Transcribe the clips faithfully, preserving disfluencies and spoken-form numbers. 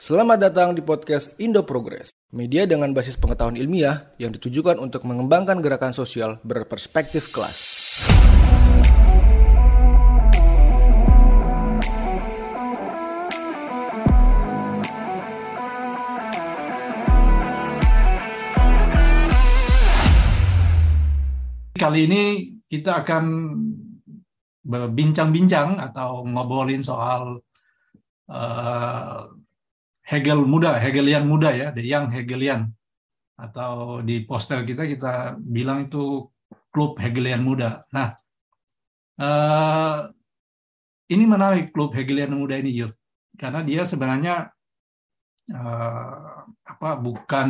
Selamat datang di podcast Indo Progress, media dengan basis pengetahuan ilmiah yang ditujukan untuk mengembangkan gerakan sosial berperspektif kelas. Kali ini kita akan berbincang-bincang atau ngobrolin soal uh, Hegel muda, Hegelian muda ya, the young Hegelian. Atau di poster kita kita bilang itu klub Hegelian muda. Nah, uh, ini menarik klub Hegelian muda ini, Yud, karena dia sebenarnya uh, apa bukan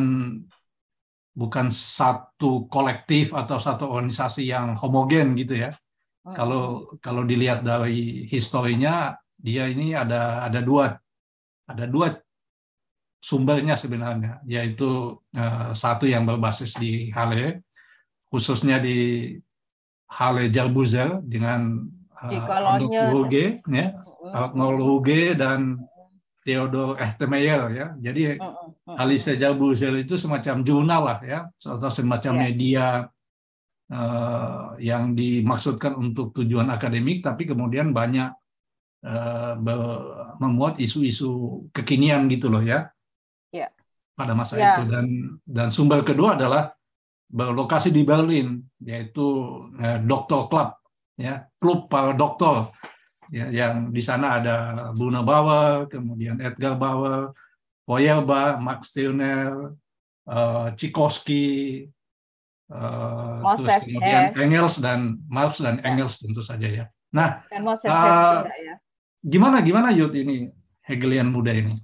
bukan satu kolektif atau satu organisasi yang homogen gitu ya. Hmm. Kalau kalau dilihat dari historinya, dia ini ada ada dua ada dua sumbernya sebenarnya, yaitu uh, satu yang berbasis di Halle, khususnya di Halle Jalbuzel dengan uh, Arnold Ruge, ya, Arnold Ruge dan Theodor Echtmeyer ya. Jadi Halle Jalbuzel itu semacam jurnal lah ya, atau semacam yeah. media uh, yang dimaksudkan untuk tujuan akademik, tapi kemudian banyak uh, ber- memuat isu-isu kekinian gitu loh ya. Yeah. Pada masa yeah. itu, dan dan sumber kedua adalah berlokasi di Berlin, yaitu uh, Doktor Club ya, klub para doktor ya, yang di sana ada Bruno Bauer, kemudian Edgar Bauer, Feuerbach, Max Stirner, uh, Tchaikovsky, uh, terus kemudian Hess. Engels dan Marx dan ya. Engels tentu saja ya. Nah, dan Moses uh, Hess juga ya. Gimana gimana Yud ini Hegelian muda ini?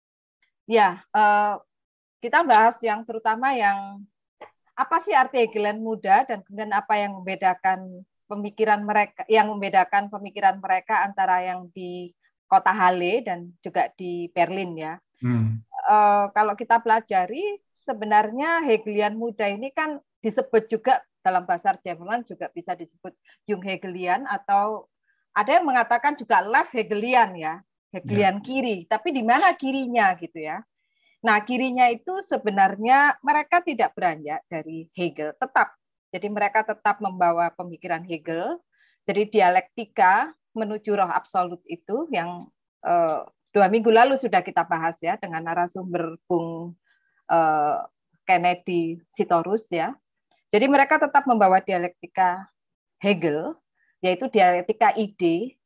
Ya, uh, kita bahas yang terutama yang apa sih arti Hegelian muda dan kemudian apa yang membedakan pemikiran mereka, yang membedakan pemikiran mereka antara yang di kota Halle dan juga di Berlin ya. Hmm. Uh, kalau kita pelajari sebenarnya Hegelian muda ini kan disebut juga dalam bahasa Jerman juga bisa disebut Jung Hegelian, atau ada yang mengatakan juga left Hegelian ya, Hegelian yeah. kiri. Tapi di mana kirinya gitu ya? Nah, kirinya itu sebenarnya mereka tidak beranjak dari Hegel, tetap. Jadi mereka tetap membawa pemikiran Hegel. Jadi dialektika menuju roh absolut itu yang eh, dua minggu lalu sudah kita bahas ya dengan narasumber Bung eh, Kennedy Sitorus ya. Jadi mereka tetap membawa dialektika Hegel, yaitu dialektika ide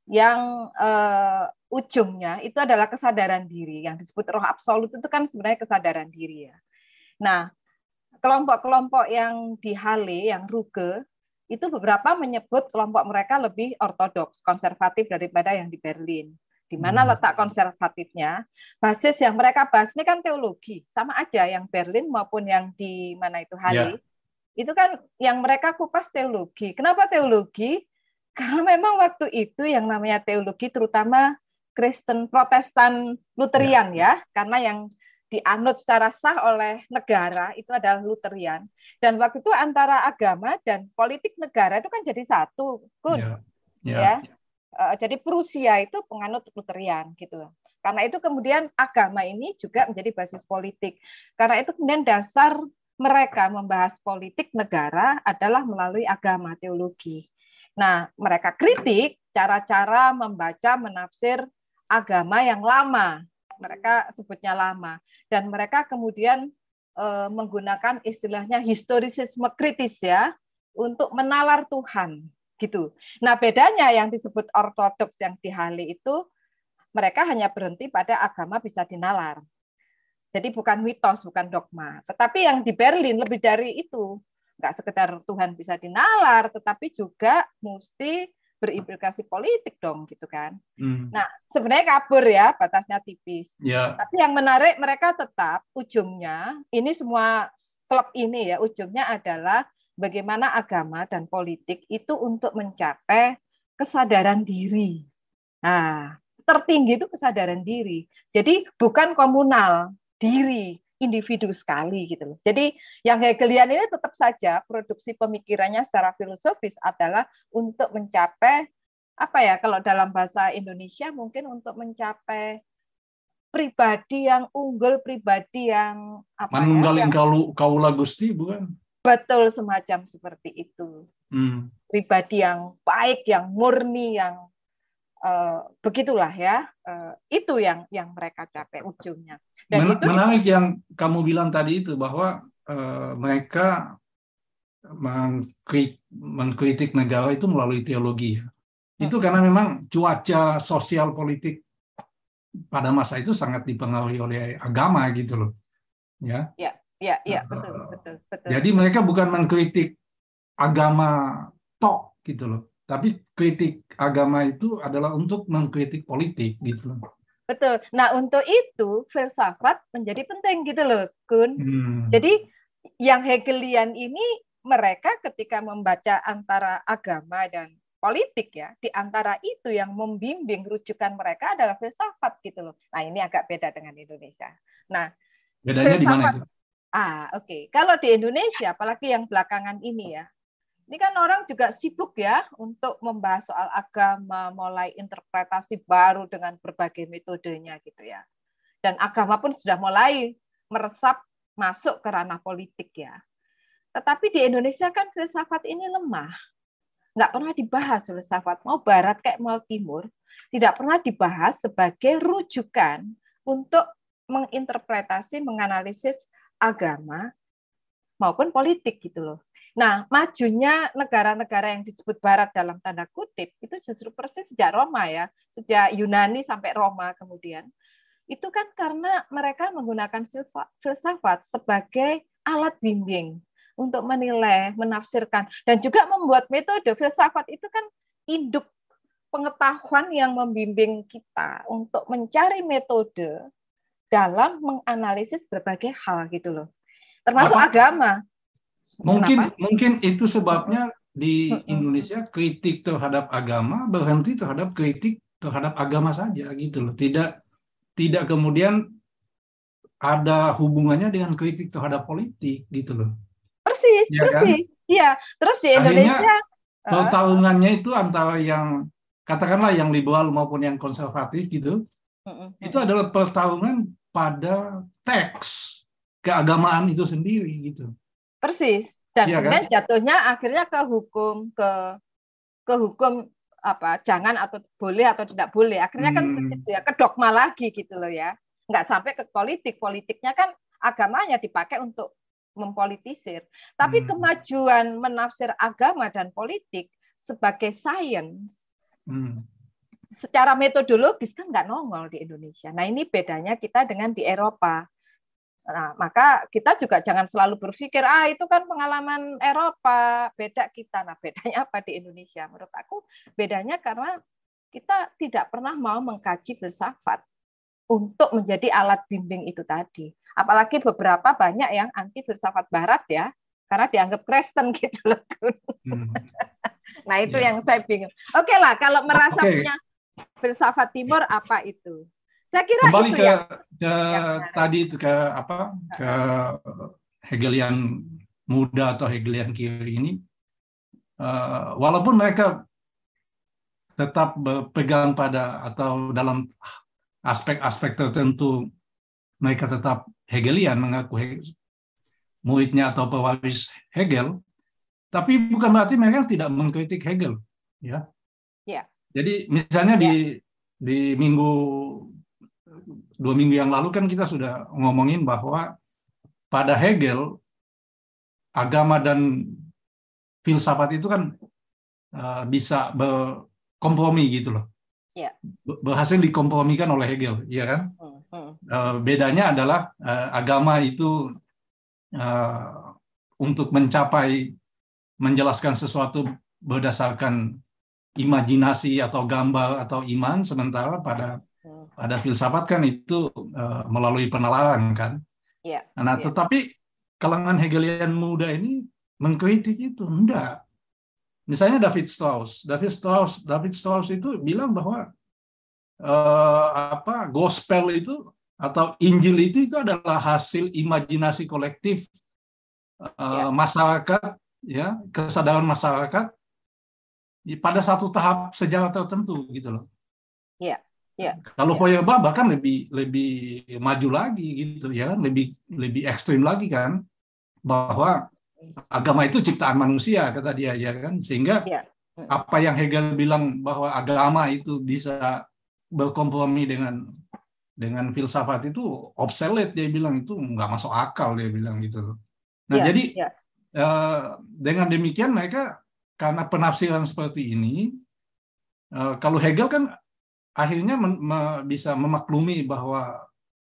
yang eh, ujungnya itu adalah kesadaran diri. Yang disebut roh absolut itu kan sebenarnya kesadaran diri ya. Nah, kelompok-kelompok yang di Halle, yang Ruge, itu beberapa menyebut kelompok mereka lebih ortodoks, konservatif daripada yang di Berlin. Di mana letak konservatifnya? Basis yang mereka bahas ini kan teologi, sama aja yang Berlin maupun yang di mana itu Halle. Yeah. Itu kan yang mereka kupas teologi. Kenapa teologi? Karena memang waktu itu yang namanya teologi terutama Kristen Protestan Luterian yeah. ya, karena yang dianut secara sah oleh negara itu adalah Luterian, dan waktu itu antara agama dan politik negara itu kan jadi satu, Kun. Yeah. Yeah. ya. Uh, jadi Prusia itu penganut Luterian gitu. Karena itu kemudian agama ini juga menjadi basis politik. Karena itu kemudian dasar mereka membahas politik negara adalah melalui agama, teologi. Nah, mereka kritik cara-cara membaca, menafsir agama yang lama. Mereka sebutnya lama. Dan mereka kemudian e, menggunakan istilahnya historisisme kritis ya, untuk menalar Tuhan. Gitu. Nah, bedanya yang disebut ortodoks yang di Halle itu, mereka hanya berhenti pada agama bisa dinalar. Jadi bukan mitos, bukan dogma. Tetapi yang di Berlin lebih dari itu. Nggak sekedar Tuhan bisa dinalar, tetapi juga mesti berimplikasi politik dong, gitu kan. Hmm. Nah, sebenarnya kabur ya, batasnya tipis. Yeah. Tapi yang menarik mereka tetap ujungnya, ini semua klub ini ya, ujungnya adalah bagaimana agama dan politik itu untuk mencapai kesadaran diri. Nah, tertinggi itu kesadaran diri. Jadi bukan komunal, diri. Individu sekali gitu loh. Jadi yang Hegelian ini tetap saja produksi pemikirannya secara filosofis adalah untuk mencapai apa ya, kalau dalam bahasa Indonesia mungkin untuk mencapai pribadi yang unggul, pribadi yang apa Manunggaling ya? kau kaula Gusti, bukan? Betul, semacam seperti itu. Hmm. Pribadi yang baik, yang murni, yang uh, begitulah ya. Uh, itu yang yang mereka capai ujungnya. Dan Men itu menarik yang kamu bilang tadi itu, bahwa uh, mereka mengkritik, mengkritik negara itu melalui teologi. Itu karena memang cuaca sosial politik pada masa itu sangat dipengaruhi oleh agama gitu loh. Ya. Ya, ya, ya, betul, betul, betul. Jadi mereka bukan mengkritik agama tok gitu loh. Tapi kritik agama itu adalah untuk mengkritik politik gitu loh. Betul. Nah, untuk itu filsafat menjadi penting gitu loh, Kun. Hmm. Jadi yang Hegelian ini mereka ketika membaca antara agama dan politik ya, di antara itu yang membimbing rujukan mereka adalah filsafat gitu loh. Nah, ini agak beda dengan Indonesia. Nah, bedanya di mana itu? Ah, oke. Okay. Kalau di Indonesia, apalagi yang belakangan ini ya, ini kan orang juga sibuk ya untuk membahas soal agama, mulai interpretasi baru dengan berbagai metodenya gitu ya. Dan agama pun sudah mulai meresap masuk ke ranah politik ya. Tetapi di Indonesia kan filsafat ini lemah. Nggak pernah dibahas filsafat, mau barat kayak mau timur, tidak pernah dibahas sebagai rujukan untuk menginterpretasi, menganalisis agama maupun politik gitu loh. Nah, majunya negara-negara yang disebut barat dalam tanda kutip itu justru persis sejak Roma ya, sejak Yunani sampai Roma kemudian. Itu kan karena mereka menggunakan filsafat sebagai alat bimbing untuk menilai, menafsirkan, dan juga membuat metode. Filsafat itu kan induk pengetahuan yang membimbing kita untuk mencari metode dalam menganalisis berbagai hal gitu loh. Termasuk Apa? agama. Mungkin Kenapa? mungkin itu sebabnya di Indonesia kritik terhadap agama berhenti terhadap kritik terhadap agama saja gitu loh. Tidak tidak kemudian ada hubungannya dengan kritik terhadap politik gitu loh. Persis, ya persis. Iya. Kan? Terus di Indonesia akhirnya pertarungannya itu antara yang katakanlah yang liberal maupun yang konservatif gitu. Uh, uh, uh. Itu adalah pertarungan pada teks keagamaan itu sendiri gitu. Persis. Dan ya, kemudian kan? Jatuhnya akhirnya ke hukum, ke ke hukum apa jangan atau boleh atau tidak boleh. Akhirnya kan hmm. ke situ ya, ke dogma lagi gitu loh ya. Nggak sampai ke politik. Politiknya kan agamanya dipakai untuk mempolitisir. Tapi hmm. kemajuan menafsir agama dan politik sebagai sains hmm. secara metodologis kan nggak nongol di Indonesia. Nah, ini bedanya kita dengan di Eropa. Nah, maka kita juga jangan selalu berpikir, ah itu kan pengalaman Eropa, beda kita. Nah, bedanya apa di Indonesia? Menurut aku bedanya karena kita tidak pernah mau mengkaji filsafat untuk menjadi alat bimbing itu tadi. Apalagi beberapa banyak yang anti filsafat barat ya, karena dianggap Kristen gitu loh. Hmm. Nah, itu yeah. yang saya bingung. Oke lah, kalau merasa okay. punya filsafat timur apa itu? Saya kira kembali itu ke, yang, ke yang tadi itu ke apa ke Hegelian muda atau Hegelian kiri ini, uh, walaupun mereka tetap berpegang pada atau dalam aspek-aspek tertentu mereka tetap Hegelian, mengaku Hegel, muridnya atau pewaris Hegel, tapi bukan berarti mereka tidak mengkritik Hegel, ya. Ya. Jadi misalnya ya. di di minggu dua minggu yang lalu kan kita sudah ngomongin bahwa pada Hegel agama dan filsafat itu kan uh, bisa berkompromi gitu loh. Ya. Berhasil dikompromikan oleh Hegel, ya kan? Hmm, hmm. Uh, bedanya adalah uh, agama itu uh, untuk mencapai menjelaskan sesuatu berdasarkan imajinasi atau gambar atau iman, sementara pada pada filsafat kan itu uh, melalui penalaran kan. Ya, nah, ya. Tetapi kalangan Hegelian muda ini mengkritik itu enggak. Misalnya David Strauss, David Strauss, David Strauss itu bilang bahwa uh, apa gospel itu atau Injil itu itu adalah hasil imajinasi kolektif uh, ya. masyarakat, ya kesadaran masyarakat pada satu tahap sejarah tertentu gitu loh. Iya. Ya. Kalau Ya. Feuerbach bahkan lebih lebih maju lagi gitu ya, lebih lebih ekstrim lagi kan, bahwa agama itu ciptaan manusia kata dia ya kan, sehingga Ya. apa yang Hegel bilang bahwa agama itu bisa berkompromi dengan dengan filsafat itu obsolete, dia bilang itu nggak masuk akal, dia bilang gitu. Nah Ya. jadi Ya. eh, dengan demikian mereka karena penafsiran seperti ini, eh, kalau Hegel kan akhirnya men, me, bisa memaklumi bahwa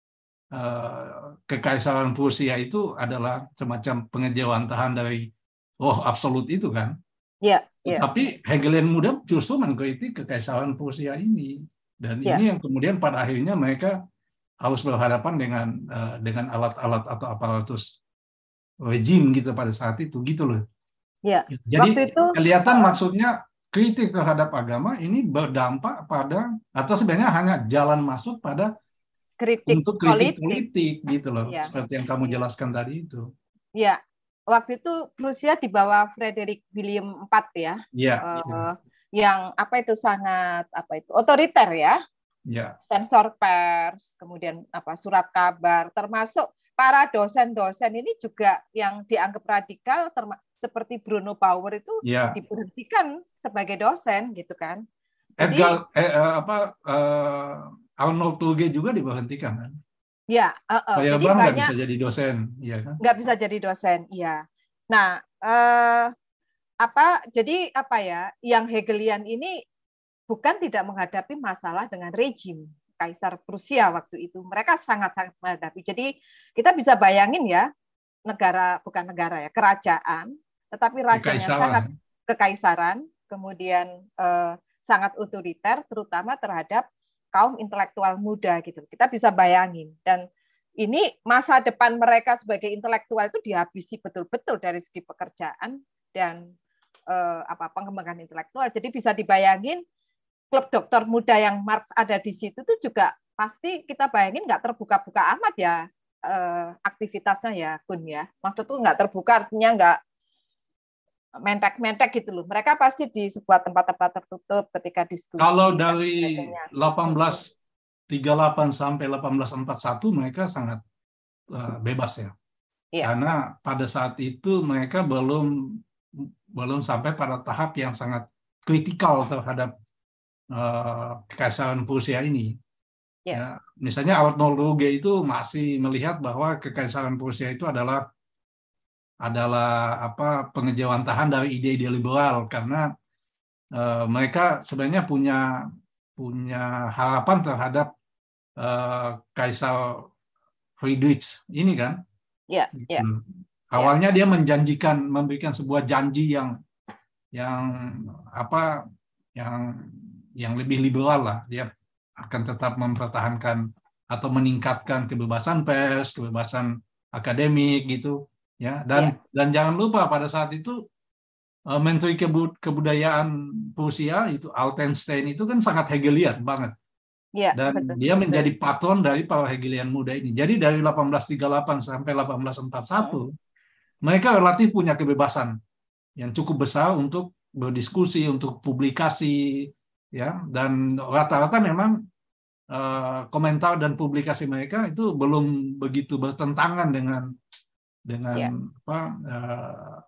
uh, kekaisaran Prusia itu adalah semacam pengejawantahan dari roh absolut itu kan. Ya. Ya. Tapi Hegelian muda justru mengkritik kekaisaran Prusia ini, dan Ya. ini yang kemudian pada akhirnya mereka harus berhadapan dengan uh, dengan alat-alat atau aparatus rejim gitu pada saat itu gitu loh. Ya. Jadi Waktu itu kelihatan uh, maksudnya kritik terhadap agama ini berdampak pada, atau sebenarnya hanya jalan masuk pada kritik untuk kritik politik. politik gitu loh, Ya. seperti yang kamu Ya. jelaskan tadi itu. Ya. Waktu itu Prusia di bawah Frederick William keempat ya. Ya, Uh, ya. Yang apa itu sangat apa itu otoriter ya. Ya. Sensor pers, kemudian apa surat kabar, termasuk para dosen-dosen ini juga yang dianggap radikal, seperti Bruno Bauer itu Ya. diberhentikan sebagai dosen gitu kan. Jadi Edgar eh, eh, apa eh, Arnold Toge juga diberhentikan kan? Ya, uh, uh, Saya jadi bang nggak banyak bisa jadi dosen, ya kan? nggak bisa jadi dosen, iya. Nah, eh, apa? Jadi apa ya? Yang Hegelian ini bukan tidak menghadapi masalah dengan rejim Kaisar Prusia waktu itu. Mereka sangat-sangat menghadapi. Jadi kita bisa bayangin ya, negara bukan negara ya, kerajaan, tetapi rajanya sangat kekaisaran, kemudian eh, sangat otoriter, terutama terhadap kaum intelektual muda gitu. Kita bisa bayangin. Dan ini masa depan mereka sebagai intelektual itu dihabisi betul-betul dari segi pekerjaan dan eh, apa pengembangan intelektual. Jadi bisa dibayangin klub dokter muda yang Marx ada di situ tuh juga pasti kita bayangin nggak terbuka-buka amat ya eh, aktivitasnya ya, Kun ya. Maksud tuh nggak terbuka artinya nggak mentek-mentek gitu loh. Mereka pasti di sebuah tempat-tempat tertutup ketika diskusi. Kalau dari delapan belas tiga puluh delapan sampai delapan belas empat puluh satu mereka sangat uh, bebas ya. Ya. Karena pada saat itu mereka belum belum sampai pada tahap yang sangat kritikal terhadap uh, kekaisaran Prusia ini. Ya. Ya, misalnya Arnold Toge itu masih melihat bahwa kekaisaran Prusia itu adalah adalah apa pengejawantahan dari ide-ide liberal, karena uh, mereka sebenarnya punya punya harapan terhadap uh, Kaisar Friedrich ini kan. Ya, ya. Hmm. Awalnya ya. Dia menjanjikan memberikan sebuah janji yang yang apa yang yang lebih liberal lah. Dia akan tetap mempertahankan atau meningkatkan kebebasan pers, kebebasan akademik gitu. Ya, dan ya. dan jangan lupa pada saat itu uh, Menteri Kebudayaan Prusia itu Altenstein itu kan sangat Hegelian banget. Ya, dan betul, dia menjadi betul. patron dari para Hegelian muda ini. Jadi dari delapan belas tiga puluh delapan sampai delapan belas empat puluh satu hmm. mereka relatif punya kebebasan yang cukup besar untuk berdiskusi, untuk publikasi, ya. Dan rata-rata memang uh, komentar dan publikasi mereka itu belum begitu bertentangan dengan dengan ya. apa, uh,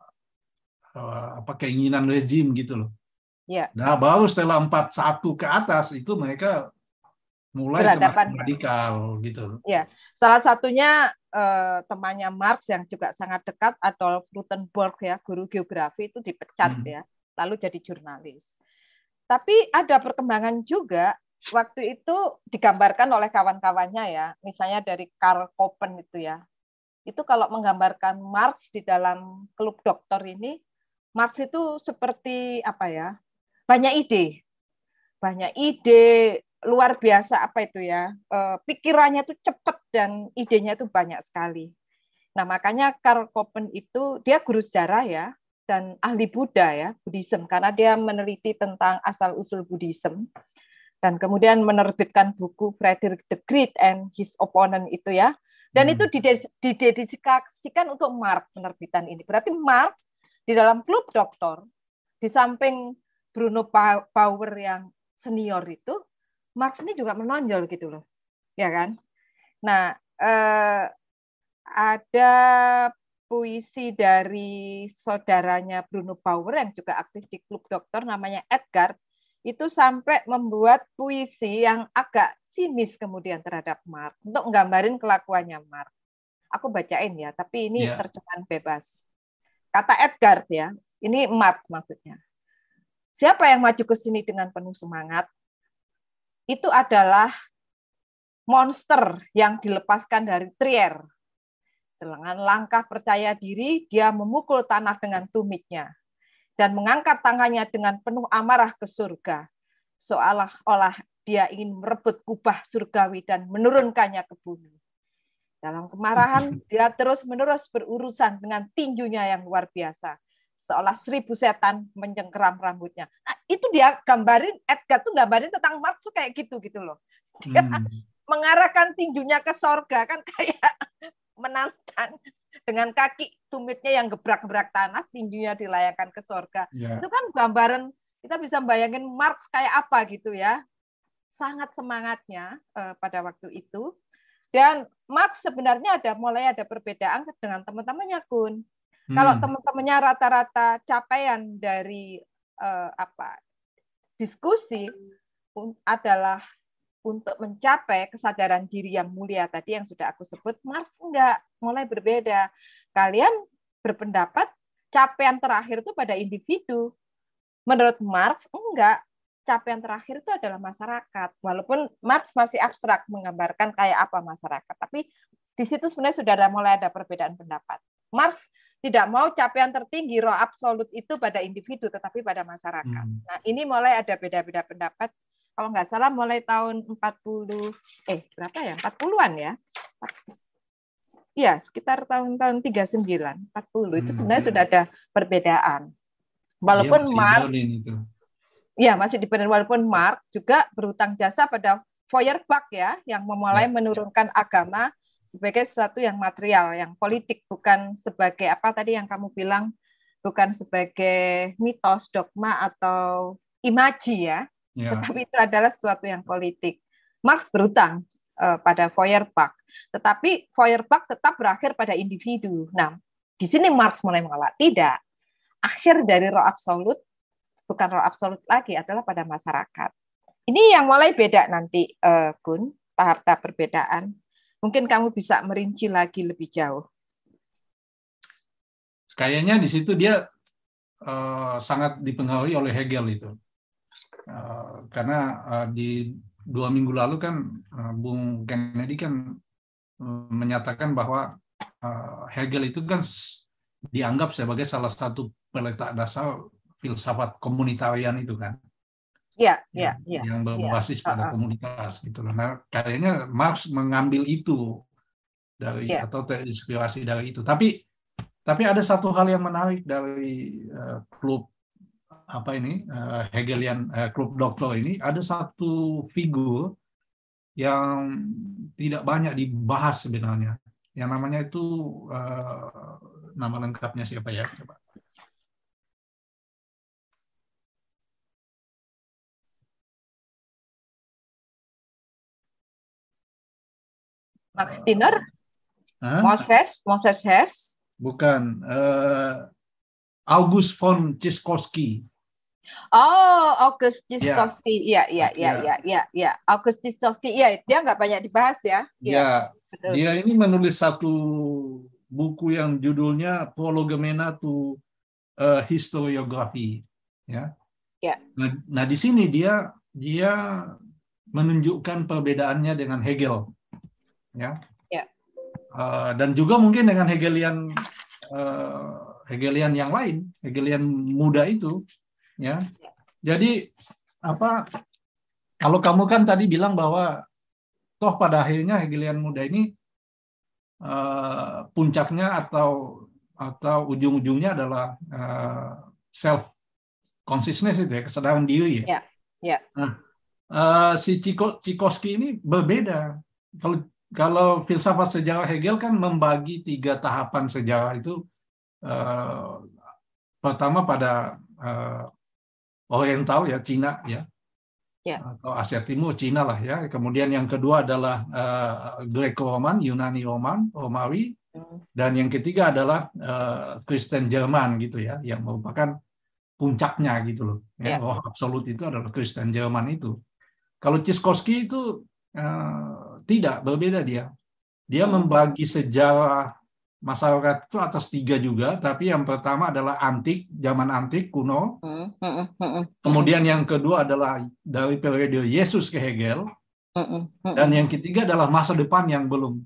uh, apa keinginan rejim gitu loh. Ya. Nah, baru setelah empat puluh satu ke atas itu mereka mulai semakin radikal gitu. Ya, salah satunya eh, temannya Marx yang juga sangat dekat, Adolf Rutenberg ya, guru geografi itu dipecat hmm. ya, lalu jadi jurnalis. Tapi ada perkembangan juga waktu itu digambarkan oleh kawan-kawannya ya, misalnya dari Karl Koppen itu ya. Itu kalau menggambarkan Marx di dalam klub dokter ini, Marx itu seperti apa ya? Banyak ide. Banyak ide luar biasa apa itu ya, e, pikirannya itu cepat dan idenya itu banyak sekali. Nah makanya Karl Koppen itu dia guru sejarah ya dan ahli Buddha ya, Buddhism, karena dia meneliti tentang asal usul Buddhism dan kemudian menerbitkan buku Frederick the Great and His Opponent itu ya, dan hmm. itu didedikasikan untuk Marx penerbitan ini. Berarti Marx di dalam klub dokter di samping Bruno Bauer yang senior itu, Marx ini juga menonjol gitu loh, ya kan? Nah, eh, ada puisi dari saudaranya Bruno Bauer yang juga aktif di Klub Dokter, namanya Edgar, itu sampai membuat puisi yang agak sinis kemudian terhadap Marx untuk nggambarin kelakuannya Marx. Aku bacain ya, tapi ini Ya. terjemahan bebas. Kata Edgar ya, ini Marx maksudnya. Siapa yang maju ke sini dengan penuh semangat? Itu adalah monster yang dilepaskan dari Trier. Dengan langkah percaya diri, dia memukul tanah dengan tumitnya dan mengangkat tangannya dengan penuh amarah ke surga, seolah-olah dia ingin merebut kubah surgawi dan menurunkannya ke bumi. Dalam kemarahan, dia terus-menerus berurusan dengan tinjunya yang luar biasa, seolah seribu setan mencengkeram rambutnya. Nah, itu dia gambarin, Edgar tuh gambarin tentang Marx tuh kayak gitu gitu loh. Dia hmm. mengarahkan tinjunya ke sorga, kan kayak menantang dengan kaki tumitnya yang gebrak-gebrak tanah, tinjunya dilayangkan ke sorga. Yeah. Itu kan gambaran, kita bisa bayangin Marx kayak apa gitu ya. Sangat semangatnya eh, pada waktu itu. Dan Marx sebenarnya ada mulai ada perbedaan dengan teman-temannya, Kun. Hmm. Kalau teman-temannya rata-rata capaian dari eh, apa diskusi adalah untuk mencapai kesadaran diri yang mulia tadi yang sudah aku sebut, Marx enggak, mulai berbeda. Kalian berpendapat capaian terakhir itu pada individu. Menurut Marx enggak, capaian terakhir itu adalah masyarakat. Walaupun Marx masih abstrak menggambarkan kayak apa masyarakat, tapi di situ sebenarnya sudah ada mulai ada perbedaan pendapat. Marx tidak mau capaian tertinggi roh absolut itu pada individu, tetapi pada masyarakat. Hmm. Nah, ini mulai ada beda-beda pendapat. Kalau nggak salah mulai tahun empat puluh, eh berapa ya? empat puluhan ya? Iya, sekitar tahun-tahun tiga puluh sembilan, empat puluh. Itu sebenarnya hmm. sudah ada perbedaan. Walaupun Marx, ya masih dibenarin, walaupun Marx juga berhutang jasa pada Feuerbach ya, yang memulai ya, menurunkan ya. agama sebagai sesuatu yang material, yang politik, bukan sebagai apa tadi yang kamu bilang, bukan sebagai mitos, dogma, atau imaji ya. Ya. Tetapi itu adalah sesuatu yang politik. Marx berhutang uh, pada Feuerbach, tetapi Feuerbach tetap berakhir pada individu. Nah, di sini Marx mulai menolak. Tidak. Akhir dari roh absolut, bukan roh absolut lagi, adalah pada masyarakat. Ini yang mulai beda nanti, uh, Gun, tahap-tahap perbedaan. Mungkin kamu bisa merinci lagi lebih jauh. Kayaknya di situ dia uh, sangat dipengaruhi oleh Hegel itu. Uh, karena uh, di dua minggu lalu kan uh, Bung Kennedy kan uh, menyatakan bahwa uh, Hegel itu kan dianggap sebagai salah satu peletak dasar filsafat komunitarian itu kan, ya, ya, ya, yang berbasis ya. pada uh-uh. komunitas gitu. Nah, kayaknya Marx mengambil itu dari ya. atau terinspirasi dari itu. Tapi tapi ada satu hal yang menarik dari uh, klub apa ini uh, Hegelian uh, Klub Dokter ini, ada satu figur yang tidak banyak dibahas sebenarnya, yang namanya itu uh, nama lengkapnya siapa ya, coba. Max Stirner, uh, Moses Moses Hess, bukan, uh, August von Ciskorski. Oh, August Ciskorski, iya, iya, iya, iya, iya, ya. August Ciskorski, iya, dia nggak banyak dibahas ya. Ya, ya dia ini menulis satu buku yang judulnya Prolegomena to uh, Historiography, ya. Ya. Nah, nah di sini dia dia menunjukkan perbedaannya dengan Hegel, ya. Ya. Uh, dan juga mungkin dengan Hegelian uh, Hegelian yang lain, Hegelian muda itu. Ya, jadi apa? Kalau kamu kan tadi bilang bahwa toh pada akhirnya Hegelian muda ini uh, puncaknya atau atau ujung-ujungnya adalah uh, self consciousness itu ya, kesadaran diri ya. Ya, ya. Nah, uh, si Ciskorski ini berbeda. Kalau kalau filsafat sejarah Hegel kan membagi tiga tahapan sejarah itu. Uh, pertama pada uh, Oriental ya, Cina ya. Ya. atau Asia Timur, Cina lah ya. Kemudian yang kedua adalah uh, Greco-Roman, Yunani Roman, Romawi, Hmm. dan yang ketiga adalah uh, Kristen Jerman gitu ya, yang merupakan puncaknya gitu loh. Ya, Ya. roh absolut itu adalah Kristen Jerman itu. Kalau Tsiskowski itu uh, tidak, berbeda dia. Dia Hmm. membagi sejarah masyarakat itu atas tiga juga, tapi yang pertama adalah antik, zaman antik kuno. Hmm. Hmm. Hmm. Kemudian yang kedua adalah dari periode Yesus ke Hegel, Hmm. Hmm. dan yang ketiga adalah masa depan yang belum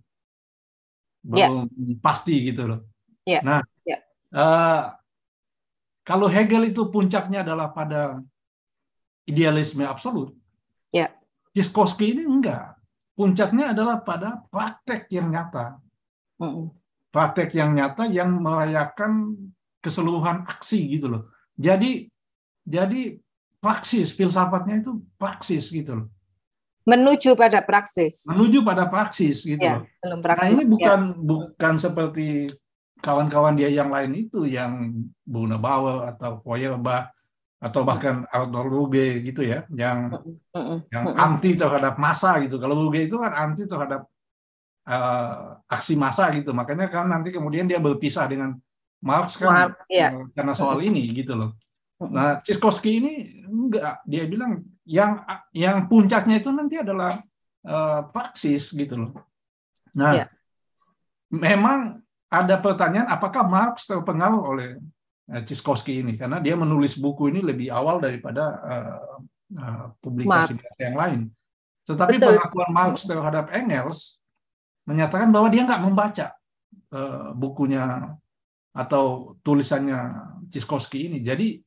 Ya. belum pasti gitu loh. Ya. Nah, Ya. uh, kalau Hegel itu puncaknya adalah pada idealisme absolut, Ya. Tsiskowski ini enggak. Puncaknya adalah pada praktek yang nyata. Hmm. Praktek yang nyata yang merayakan keseluruhan aksi gitu loh. Jadi jadi praksis, filsafatnya itu praksis gitu loh. Menuju pada praksis. Menuju pada praksis gitu Ya, loh. belum Nah praksis. ini bukan Ya. bukan seperti kawan-kawan dia yang lain itu, yang Brunebauer atau Feuerbach atau bahkan Arthur Ruge gitu ya, yang Hmm. yang Hmm. anti terhadap massa gitu. Kalau Ruge itu kan anti terhadap uh, aksi massa gitu. Makanya kan nanti kemudian dia berpisah dengan Marx kan Maaf. Ya. uh, karena soal ini gitu loh. Hmm. Nah, Tsiskowski ini enggak, dia bilang yang yang puncaknya itu nanti adalah uh, praksis gitu loh. Nah, Ya. memang ada pertanyaan apakah Marx terpengaruh oleh uh, Tsiskowski ini, karena dia menulis buku ini lebih awal daripada uh, uh, publikasi Marx. yang lain. Tetapi Betul. pengakuan Marx terhadap Engels menyatakan bahwa dia nggak membaca uh, bukunya atau tulisannya Tsiskowski ini. Jadi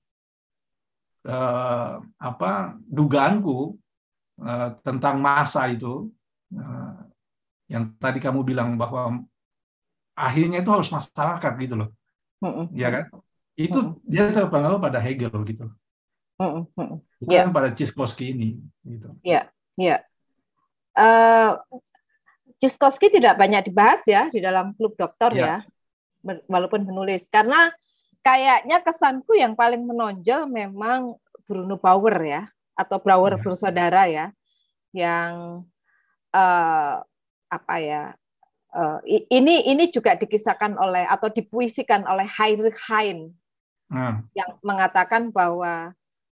Uh, apa dugaanku uh, tentang massa itu uh, yang tadi kamu bilang bahwa akhirnya itu harus masyarakat gitu loh, Hmm. ya kan? Itu Hmm. dia terpengaruh pada Hegel gitu, Hmm. Hmm. bukan Ya. pada Tsiskowski ini. Gitu. Ya. Ya. Uh, Tsiskowski tidak banyak dibahas ya di dalam klub dokter ya, ya walaupun menulis, karena kayaknya kesanku yang paling menonjol memang Bruno Bauer ya, atau Bauer Ya. bersaudara ya, yang uh, apa ya, uh, ini ini juga dikisahkan oleh atau dipuisikan oleh Heinrich Heine, hmm. yang mengatakan bahwa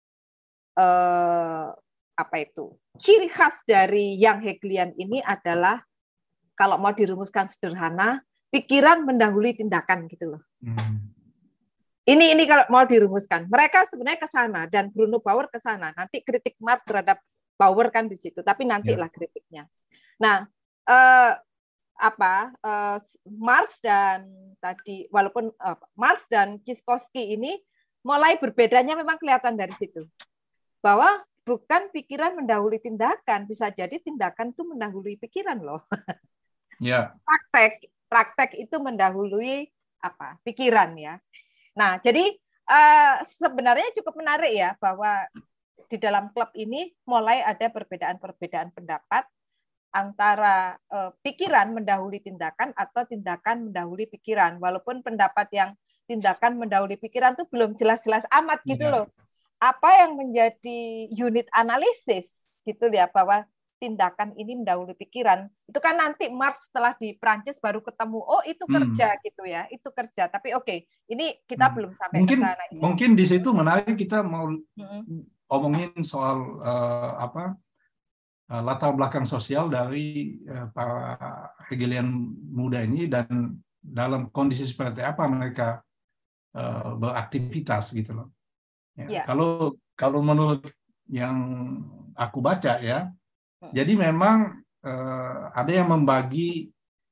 uh, apa itu ciri khas dari yang Hegelian ini adalah, kalau mau dirumuskan sederhana, pikiran mendahului tindakan gitu loh. Hmm. Ini ini kalau mau dirumuskan, mereka sebenarnya ke sana dan Bruno Bauer ke sana. Nanti kritik Marx terhadap Bauer kan di situ, tapi nantilah ya. kritiknya. Nah, eh, apa eh, Marx dan tadi walaupun eh, Marx dan Tsiskowski ini mulai berbedanya memang kelihatan dari situ. Bahwa bukan pikiran mendahului tindakan, bisa jadi tindakan itu mendahului pikiran loh. Ya. Praktek, praktek itu mendahului apa? Pikiran ya. Nah, jadi uh, sebenarnya cukup menarik ya bahwa di dalam klub ini mulai ada perbedaan-perbedaan pendapat antara uh, pikiran mendahului tindakan atau tindakan mendahului pikiran. Walaupun pendapat yang tindakan mendahului pikiran itu belum jelas-jelas amat gitu ya. Loh. Apa yang menjadi unit analisis gitu ya, bahwa tindakan ini mendahului pikiran. Itu kan nanti Marx setelah di Prancis baru ketemu, oh itu kerja hmm. gitu ya, itu kerja. Tapi oke, okay, ini kita hmm. belum sampai mungkin, ke sana. Mungkin di situ menarik kita mau hmm. ngomongin soal uh, apa uh, latar belakang sosial dari uh, para Hegelian muda ini dan dalam kondisi seperti apa mereka uh, beraktivitas gitu loh. Ya, yeah. Kalau kalau menurut yang aku baca ya. Jadi memang uh, ada yang membagi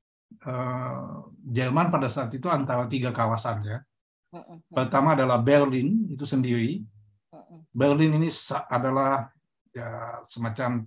uh, Jerman pada saat itu antara tiga kawasan ya. Pertama adalah Berlin itu sendiri. Berlin ini adalah ya, semacam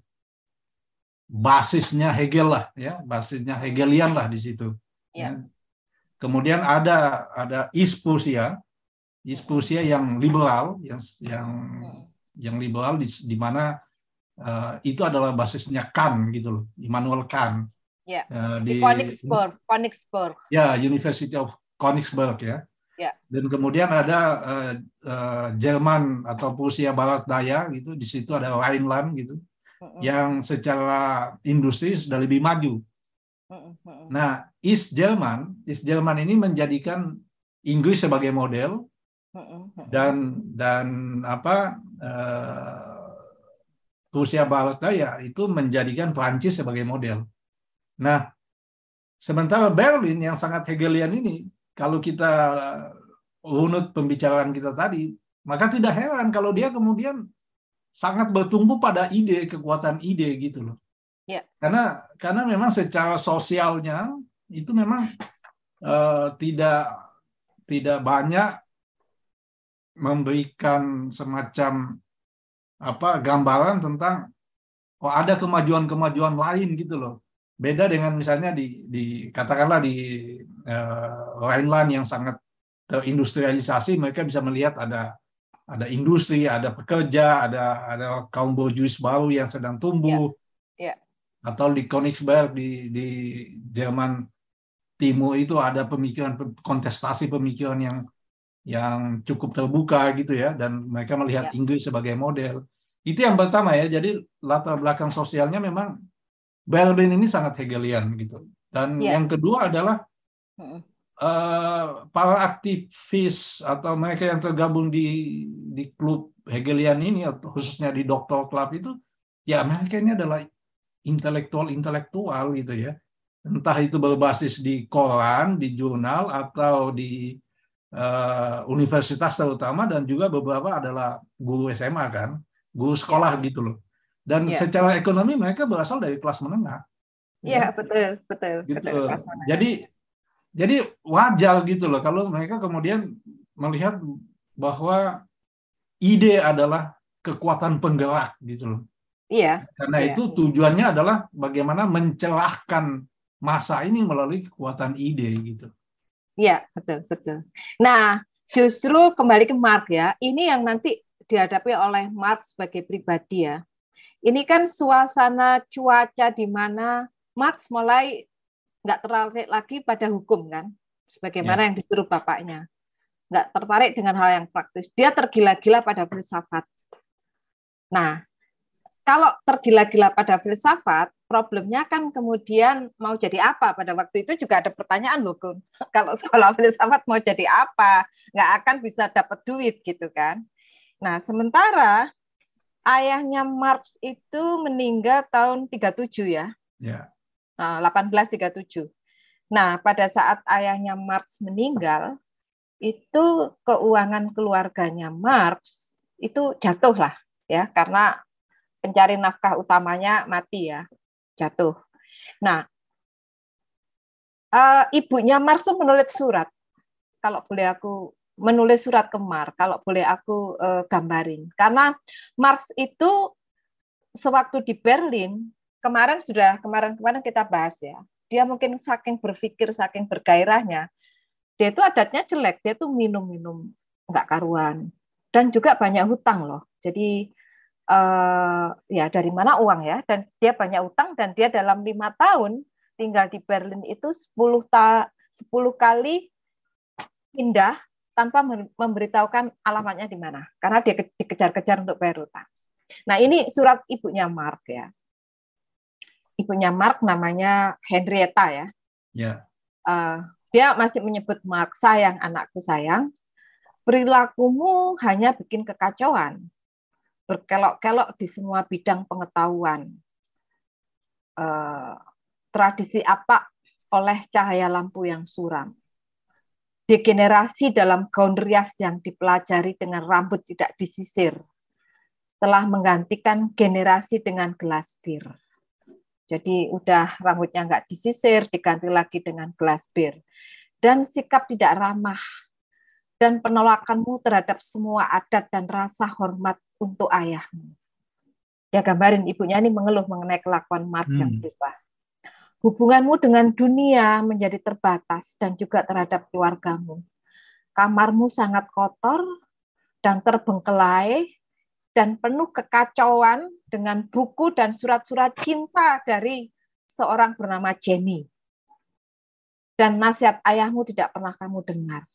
basisnya Hegel lah ya, basisnya Hegelian lah di situ. Ya. Kemudian ada ada East Prussia, East Prussia yang liberal, yang yang yang liberal di, di mana Uh, itu adalah basisnya Kant gitu loh, Immanuel Kant. Ya. Uh, di, di Königsberg, Königsberg. Ya, University of Königsberg ya. Ya. Dan kemudian ada uh, uh, Jerman atau Prusia Barat Daya gitu, di situ ada Rhineland gitu, mm-hmm. yang secara industri sudah lebih maju. Mm-hmm. Nah, East Jerman, East Jerman ini menjadikan Inggris sebagai model, mm-hmm. dan dan apa uh, Prusia Barat Daya itu menjadikan Prancis sebagai model. Nah, sementara Berlin yang sangat Hegelian ini, kalau kita runut pembicaraan kita tadi, maka tidak heran kalau dia kemudian sangat bertumbuh pada ide, kekuatan ide gitu loh. Ya. Karena karena memang secara sosialnya itu memang uh, tidak tidak banyak memberikan semacam apa gambaran tentang oh ada kemajuan-kemajuan lain gitu loh. Beda dengan misalnya di, di katakanlah di uh, Rhineland yang sangat terindustrialisasi, mereka bisa melihat ada ada industri, ada pekerja, ada ada kaum borjuis baru yang sedang tumbuh. Ya. Ya. Atau di Königsberg di di Jerman Timur itu ada pemikiran kontestasi pemikiran yang yang cukup terbuka gitu ya, dan mereka melihat ya. Inggris sebagai model. Itu yang pertama ya. Jadi latar belakang sosialnya memang Berlin ini sangat Hegelian gitu. Dan ya. Yang kedua adalah uh, para aktivis atau mereka yang tergabung di di klub Hegelian ini, khususnya di Doctor Club itu, ya mereka ini adalah intelektual-intelektual gitu ya. Entah itu berbasis di koran, di jurnal, atau di uh, universitas terutama, dan juga beberapa adalah guru S M A kan, guru sekolah ya. Gitu loh. Dan ya. Secara ekonomi mereka berasal dari kelas menengah. Iya, ya. betul, betul. Gitu. betul jadi, jadi wajar gitu loh kalau mereka kemudian melihat bahwa ide adalah kekuatan penggerak gitu loh. Iya. Karena iya. itu tujuannya adalah bagaimana mencerahkan masa ini melalui kekuatan ide gitu. Iya, betul, betul. Nah, justru kembali ke Marx ya, ini yang nanti dihadapi oleh Marx sebagai pribadi ya. Ini kan suasana cuaca di mana Marx mulai nggak tertarik lagi pada hukum kan, sebagaimana ya. Yang disuruh bapaknya. Nggak tertarik dengan hal yang praktis. Dia tergila-gila pada filsafat. Nah, kalau tergila-gila pada filsafat, problemnya kan kemudian mau jadi apa? Pada waktu itu juga ada pertanyaan loh, Kun. Kalau sekolah filsafat mau jadi apa? Nggak akan bisa dapat duit gitu kan. Nah, sementara ayahnya Marx itu meninggal tahun tiga puluh tujuh ya. Ya. Nah, delapan belas tiga puluh tujuh. Nah, pada saat ayahnya Marx meninggal, itu keuangan keluarganya Marx itu jatuh lah ya, karena pencari nafkah utamanya mati ya, jatuh. Nah, uh, ibunya Marx menulis surat. Kalau boleh aku menulis surat ke Marx, kalau boleh aku uh, gambarin. Karena Marx itu sewaktu di Berlin, kemarin sudah kemarin-kemarin kita bahas ya. Dia mungkin saking berpikir, saking bergairahnya, dia itu adatnya jelek, dia tuh minum-minum nggak karuan. Dan juga banyak hutang loh. Jadi Uh, ya dari mana uang ya, dan dia banyak utang, dan dia dalam lima tahun tinggal di Berlin itu sepuluh ta sepuluh kali pindah tanpa memberitahukan alamatnya di mana, karena dia dikejar-kejar untuk bayar utang. Nah, ini surat ibunya Marx ya, ibunya Marx namanya Henrietta ya. Yeah. Uh, dia masih menyebut Marx, sayang anakku sayang, perilakumu hanya bikin kekacauan, berkelok-kelok di semua bidang pengetahuan. Eh, tradisi apa oleh cahaya lampu yang suram. Degenerasi dalam gaun rias yang dipelajari dengan rambut tidak disisir telah menggantikan generasi dengan gelas bir. Jadi udah rambutnya nggak disisir, diganti lagi dengan gelas bir. Dan sikap tidak ramah dan penolakanmu terhadap semua adat dan rasa hormat untuk ayahmu. Ya, gambarin ibunya ini mengeluh mengenai kelakuan Marx hmm. yang berubah. Hubunganmu dengan dunia menjadi terbatas dan juga terhadap keluargamu. Kamarmu sangat kotor dan terbengkelai dan penuh kekacauan dengan buku dan surat-surat cinta dari seorang bernama Jenny. Dan nasihat ayahmu tidak pernah kamu dengar.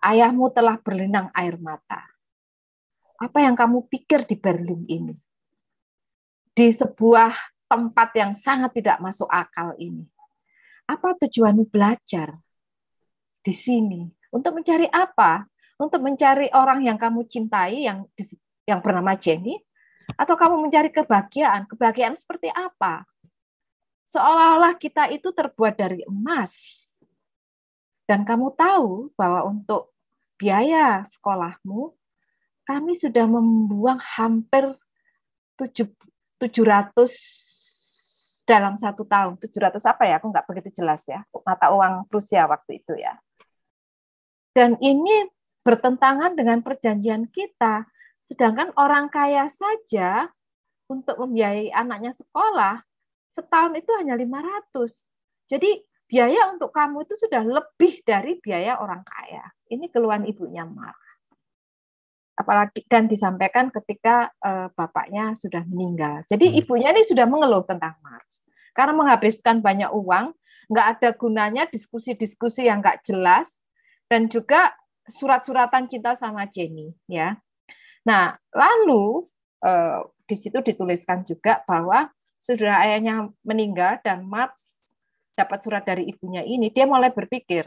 ayahmu telah berlinang air mata. Apa yang kamu pikir di Berlin ini? Di sebuah tempat yang sangat tidak masuk akal ini. Apa tujuanmu belajar di sini? Untuk mencari apa? Untuk mencari orang yang kamu cintai, yang yang bernama Jenny? Atau kamu mencari kebahagiaan? Kebahagiaan seperti apa? Seolah-olah kita itu terbuat dari emas. Dan kamu tahu bahwa untuk biaya sekolahmu, kami sudah membuang hampir tujuh ratus dalam satu tahun. tujuh ratus apa ya? Aku nggak begitu jelas ya. Mata uang Rusia waktu itu ya. Dan ini bertentangan dengan perjanjian kita. Sedangkan orang kaya saja untuk membiayai anaknya sekolah, setahun itu hanya lima ratus. Jadi biaya untuk kamu itu sudah lebih dari biaya orang kaya. Ini keluhan ibunya marah. Apalagi dan disampaikan ketika eh, bapaknya sudah meninggal. Jadi hmm. ibunya ini sudah mengeluh tentang Marx. Karena menghabiskan banyak uang, nggak ada gunanya diskusi-diskusi yang nggak jelas, dan juga surat-suratan cinta sama Jenny. Ya. Nah, lalu eh, di situ dituliskan juga bahwa sudah ayahnya meninggal dan Marx dapat surat dari ibunya ini, dia mulai berpikir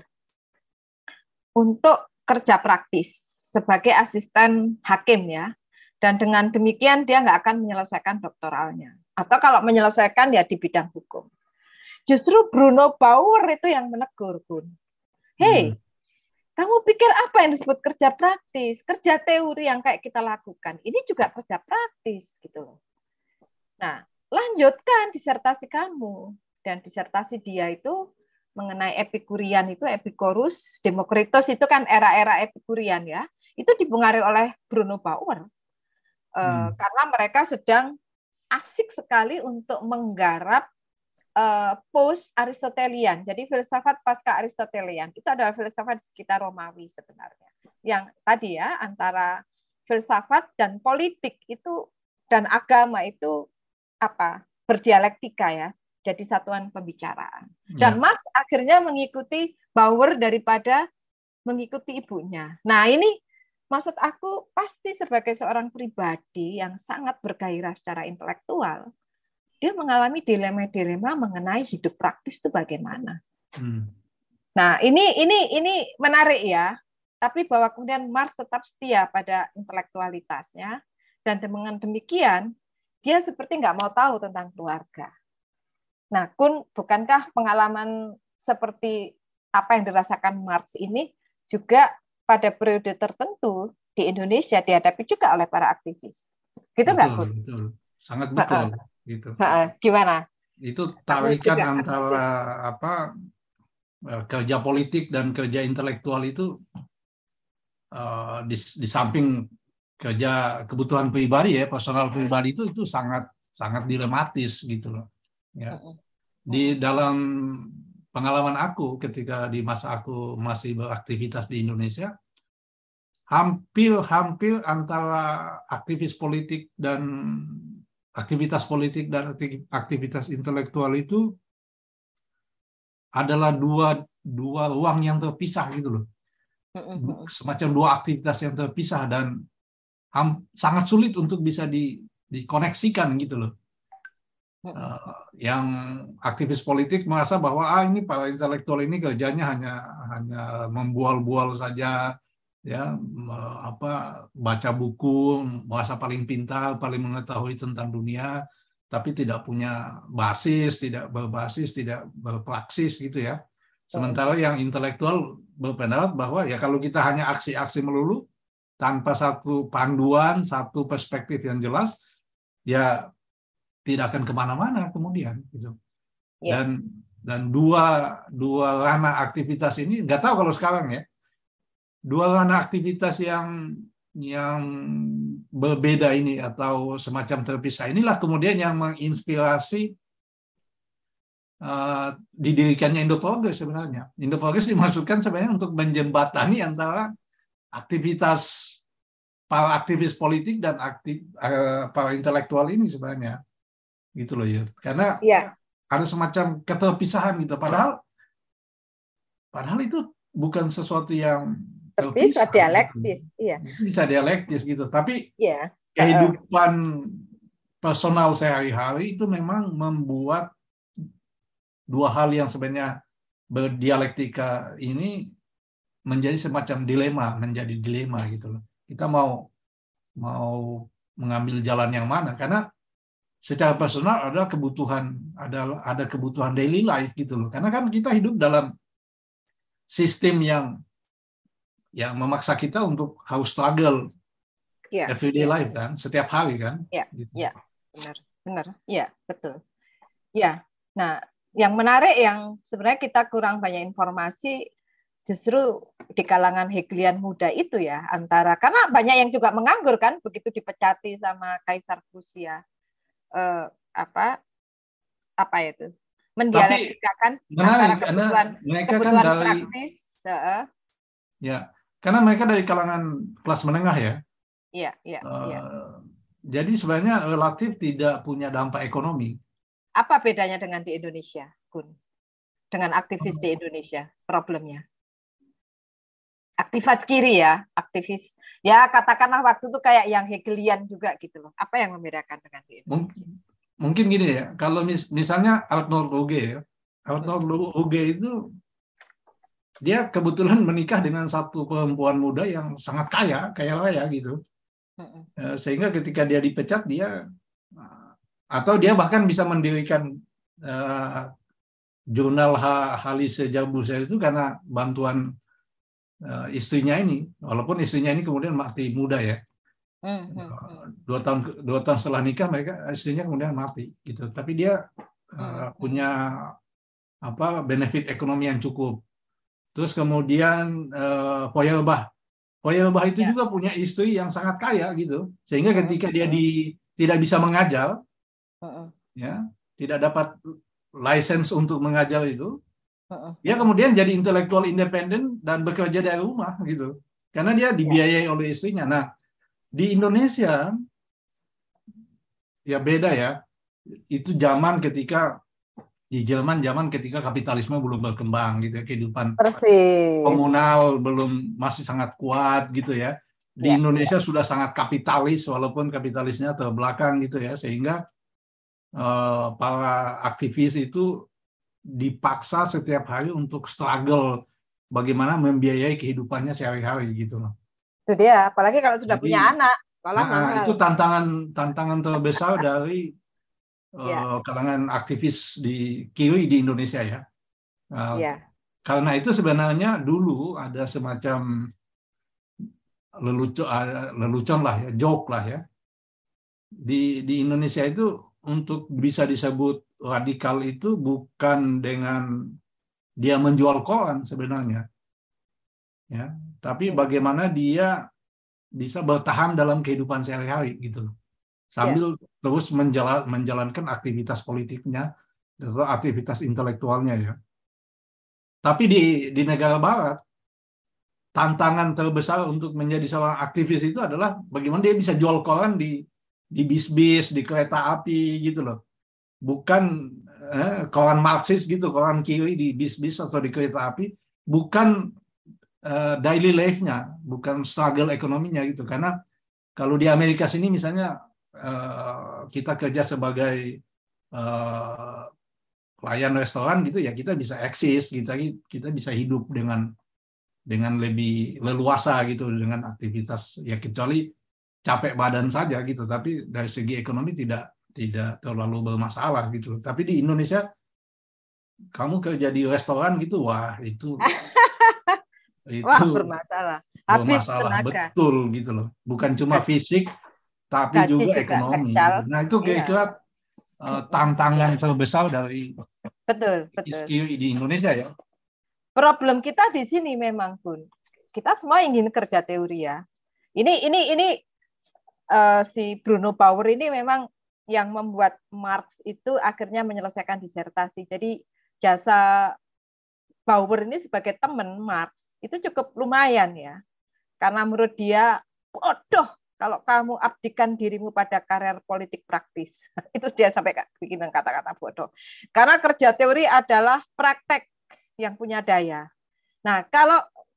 untuk kerja praktis sebagai asisten hakim ya, dan dengan demikian dia nggak akan menyelesaikan doktoralnya, atau kalau menyelesaikan ya di bidang hukum. Justru Bruno Bauer itu yang menegur, Bun. Hei, hmm. kamu pikir apa yang disebut kerja praktis? Kerja teori yang kayak kita lakukan, ini juga kerja praktis gitu loh. Nah, lanjutkan disertasi kamu, dan disertasi dia itu mengenai Epikurian itu, Epikurus, Demokritos itu kan era-era Epikurian ya. Itu dipengaruhi oleh Bruno Bauer. Hmm. Karena mereka sedang asik sekali untuk menggarap uh, post-Aristotelian. Jadi filsafat pasca Aristotelian. Itu adalah filsafat di sekitar Romawi sebenarnya. Yang tadi ya, antara filsafat dan politik itu dan agama itu apa berdialektika ya. Jadi satuan pembicaraan. Dan ya. Marx akhirnya mengikuti Bauer daripada mengikuti ibunya. Nah ini maksud aku, pasti sebagai seorang pribadi yang sangat bergairah secara intelektual, dia mengalami dilema-dilema mengenai hidup praktis itu bagaimana. Hmm. Nah, ini ini ini menarik ya. Tapi bahwa kemudian Marx tetap setia pada intelektualitasnya, dan dengan demikian dia seperti nggak mau tahu tentang keluarga. Nah, Kun, bukankah pengalaman seperti apa yang dirasakan Marx ini juga pada periode tertentu di Indonesia dihadapi juga oleh para aktivis. Gitu nggak, Bu? Betul, sangat betul. Gitu. Gimana? Itu tarikan antara apa kerja politik dan kerja intelektual itu uh, di, di samping kerja kebutuhan pribadi ya, personal pribadi itu itu sangat sangat dilematis gitu loh. Ya. Di dalam pengalaman aku ketika di masa aku masih beraktivitas di Indonesia, hampir-hampir antara aktivis politik dan aktivitas politik dan aktivitas intelektual itu adalah dua dua ruang yang terpisah gitu loh. Semacam dua aktivitas yang terpisah dan ham, sangat sulit untuk bisa di, dikoneksikan gitu loh. Uh, yang aktivis politik merasa bahwa ah ini para intelektual ini kerjanya hanya hanya membual-bual saja, ya apa baca buku, merasa paling pintar, paling mengetahui tentang dunia, tapi tidak punya basis, tidak berbasis, tidak berpraksis gitu ya. Sementara yang intelektual berpendapat bahwa ya kalau kita hanya aksi-aksi melulu tanpa satu panduan, satu perspektif yang jelas, ya tidak akan kemana-mana kemudian gitu. Ya. Dan dan dua dua ranah aktivitas ini nggak tahu kalau sekarang ya, dua ranah aktivitas yang yang berbeda ini atau semacam terpisah inilah kemudian yang menginspirasi uh, didirikannya Indo-Progres sebenarnya. Indo-Progres dimasukkan sebenarnya untuk menjembatani antara aktivitas para aktivis politik dan aktif uh, para intelektual ini sebenarnya. Gitu loh ya, karena ya. Ada semacam keterpisahan gitu, padahal padahal itu bukan sesuatu yang terpisah, terpisah, dialektis, gitu. iya. Itu bisa dialektis gitu. Tapi Iya. kehidupan personal sehari-hari itu memang membuat dua hal yang sebenarnya berdialektika ini menjadi semacam dilema, menjadi dilema gitu loh. Kita mau mau mengambil jalan yang mana? Karena secara personal ada kebutuhan, ada ada kebutuhan daily life gitu loh. Karena kan kita hidup dalam sistem yang yang memaksa kita untuk harus struggle Ya, everyday ya, life kan, setiap hari kan. ya, Gitu. ya, benar, benar, ya, betul. Ya, nah, yang menarik yang sebenarnya kita kurang banyak informasi justru di kalangan Hegelian muda itu ya, antara karena banyak yang juga menganggur kan begitu dipecati sama Kaisar Prusia, eh, apa apa itu mendialektikakan antara kebutuhan mereka kebutuhan kan dari, praktis, uh, ya, karena mereka dari kalangan kelas menengah ya. Iya, iya, uh, iya. Jadi sebenarnya relatif tidak punya dampak ekonomi. Apa bedanya dengan di Indonesia, Gun? Dengan aktivis di Indonesia, problemnya? Aktivis kiri ya, aktivis. Ya katakanlah waktu itu kayak yang Hegelian juga gitu loh. Apa yang membedakan dengan di Indonesia? Mungkin, mungkin gini ya, kalau mis, misalnya Arnold Ruge ya, Arnold Ruge itu dia kebetulan menikah dengan satu perempuan muda yang sangat kaya, kaya raya gitu. Sehingga ketika dia dipecat, dia atau dia bahkan bisa mendirikan uh, jurnal Halise Jabusel itu karena bantuan uh, istrinya ini, walaupun istrinya ini kemudian mati muda ya. Uh, dua tahun dua tahun setelah nikah mereka istrinya kemudian mati gitu. Tapi dia uh, punya apa benefit ekonomi yang cukup. Terus kemudian uh, Feuerbach, Feuerbach itu ya. juga punya istri yang sangat kaya gitu, sehingga ketika dia di, tidak bisa mengajar, uh-uh. ya, tidak dapat license untuk mengajar itu, uh-uh. dia kemudian jadi intelektual independen dan bekerja dari rumah gitu, karena dia dibiayai ya. oleh istrinya. Nah, di Indonesia ya beda ya, itu zaman ketika di Jerman zaman ketika kapitalisme belum berkembang gitu ya, kehidupan Persis. komunal belum masih sangat kuat gitu ya. Di ya, Indonesia ya. sudah sangat kapitalis walaupun kapitalisnya terbelakang gitu ya, sehingga uh, para aktivis itu dipaksa setiap hari untuk struggle bagaimana membiayai kehidupannya sehari-hari gitu loh. Itu dia, apalagi kalau sudah Jadi, punya anak, sekolah nah, mahal. Itu tantangan tantangan terbesar dari Ya. kalangan aktivis di kiri di Indonesia ya. Uh, ya. Karena itu sebenarnya dulu ada semacam lelucon, lelucon lah ya, joke lah ya. Di di Indonesia itu untuk bisa disebut radikal itu bukan dengan dia menjual koran sebenarnya, ya. Tapi bagaimana dia bisa bertahan dalam kehidupan sehari-hari gitu, sambil ya. terus menjalan, menjalankan aktivitas politiknya atau aktivitas intelektualnya ya. Tapi di di negara Barat tantangan terbesar untuk menjadi seorang aktivis itu adalah bagaimana dia bisa jual koran di di bis-bis, di kereta api gitu loh. Bukan eh, koran Marxis gitu, koran kiri di bis-bis atau di kereta api, bukan eh, daily life-nya, bukan struggle ekonominya gitu. Karena kalau di Amerika sini misalnya eh, kita kerja sebagai eh, pelayan restoran gitu ya, kita bisa eksis, kita kita bisa hidup dengan dengan lebih leluasa gitu dengan aktivitas ya, kecuali capek badan saja gitu, tapi dari segi ekonomi tidak tidak terlalu bermasalah gitu. Tapi di Indonesia kamu kerja di restoran gitu, wah itu itu wah, bermasalah. Habis bermasalah tenaga. Betul gitu loh. Bukan cuma fisik tapi Gaji juga, juga ekonomi. kecil. Nah, itu kira-kira iya. uh, tantangan iya. terbesar dari betul, betul. di Indonesia ya. Problem kita di sini memang, Bun. Kita semua ingin kerja teori ya. Ini ini ini uh, si Bruno Bauer ini memang yang membuat Marx itu akhirnya menyelesaikan disertasi. Jadi jasa Bauer ini sebagai teman Marx itu cukup lumayan ya. Karena menurut dia, bodoh kalau kamu abdikan dirimu pada karir politik praktis. Itu dia sampai bikin kata-kata bodoh. Karena kerja teori adalah praktek yang punya daya. Nah, kalau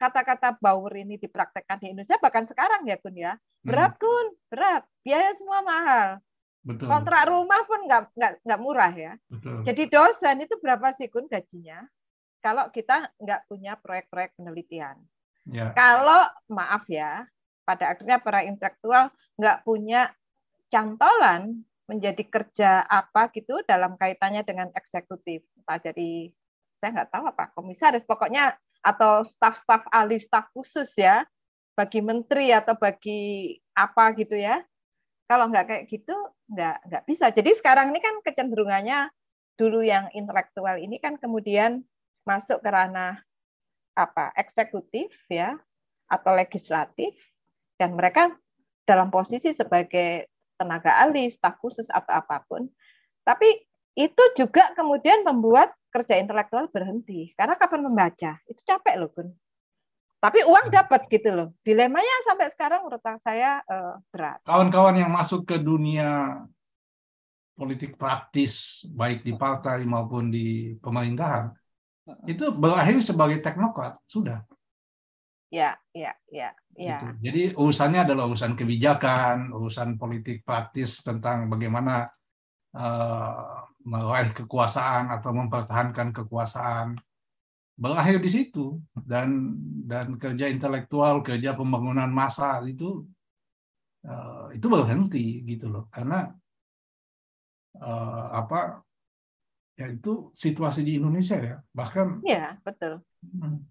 kata-kata Bauer ini dipraktekkan di Indonesia, bahkan sekarang ya Kun ya, berat Kun, berat, biaya semua mahal. Betul. Kontrak rumah pun nggak nggak nggak murah ya. Betul. Jadi dosen itu berapa sih Kun gajinya? Kalau kita nggak punya proyek-proyek penelitian. Ya. Kalau maaf ya, pada akhirnya para intelektual nggak punya cantolan menjadi kerja apa gitu dalam kaitannya dengan eksekutif. Entah jadi saya nggak tahu apa komisaris pokoknya atau staf-staf ahli staf khusus ya bagi menteri atau bagi apa gitu ya. Kalau nggak kayak gitu nggak nggak bisa. Jadi sekarang ini kan kecenderungannya dulu yang intelektual ini kan kemudian masuk ke ranah apa eksekutif ya atau legislatif dan mereka dalam posisi sebagai tenaga ahli, staf khusus atau apapun. Tapi itu juga kemudian membuat kerja intelektual berhenti. Karena kapan membaca? Itu capek loh, Gun. Tapi uang dapat gitu loh. Dilemanya sampai sekarang menurut saya eh, berat. Kawan-kawan yang masuk ke dunia politik praktis, baik di partai maupun di pemerintahan, itu berakhir sebagai teknokrat, sudah. Ya, ya, ya, ya. Gitu. Jadi urusannya adalah urusan kebijakan, urusan politik praktis tentang bagaimana uh, meraih kekuasaan atau mempertahankan kekuasaan. Berakhir di situ dan dan kerja intelektual, kerja pembangunan massa itu uh, itu berhenti gitu loh. Karena uh, apa ya itu situasi di Indonesia ya. Bahkan ya, betul. Hmm,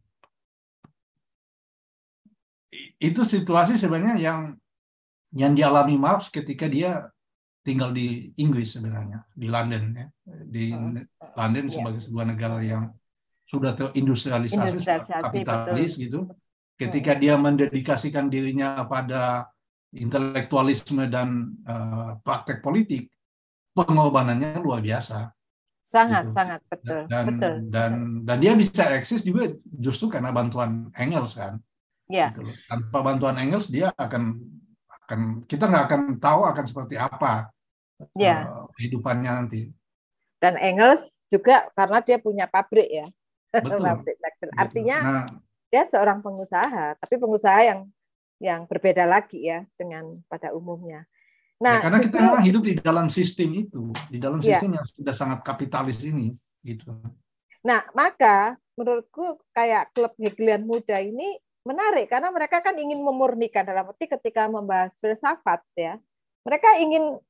itu situasi sebenarnya yang yang dialami Marx ketika dia tinggal di Inggris sebenarnya, di London ya. Di London sebagai sebuah negara yang sudah terindustrialisasi, kapitalis betul. Gitu. Ketika dia mendedikasikan dirinya pada intelektualisme dan uh, praktek politik, pengorbanannya luar biasa. Sangat, gitu. sangat betul. Dan, betul. dan dan dia bisa eksis juga justru karena bantuan Engels kan. Ya. Gitu. Tanpa bantuan Engels dia akan akan kita nggak akan tahu akan seperti apa ya. uh, kehidupannya nanti. Dan Engels juga karena dia punya pabrik ya. Betul. pabrik tekstil. Artinya nah, dia seorang pengusaha, tapi pengusaha yang yang berbeda lagi ya dengan pada umumnya. Nah, ya, karena justru, kita memang hidup di dalam sistem itu, di dalam sistem ya. yang sudah sangat kapitalis ini, gitu. Nah, maka menurutku kayak klub Hegelian muda ini menarik karena mereka kan ingin memurnikan dalam arti ketika membahas filsafat ya, mereka ingin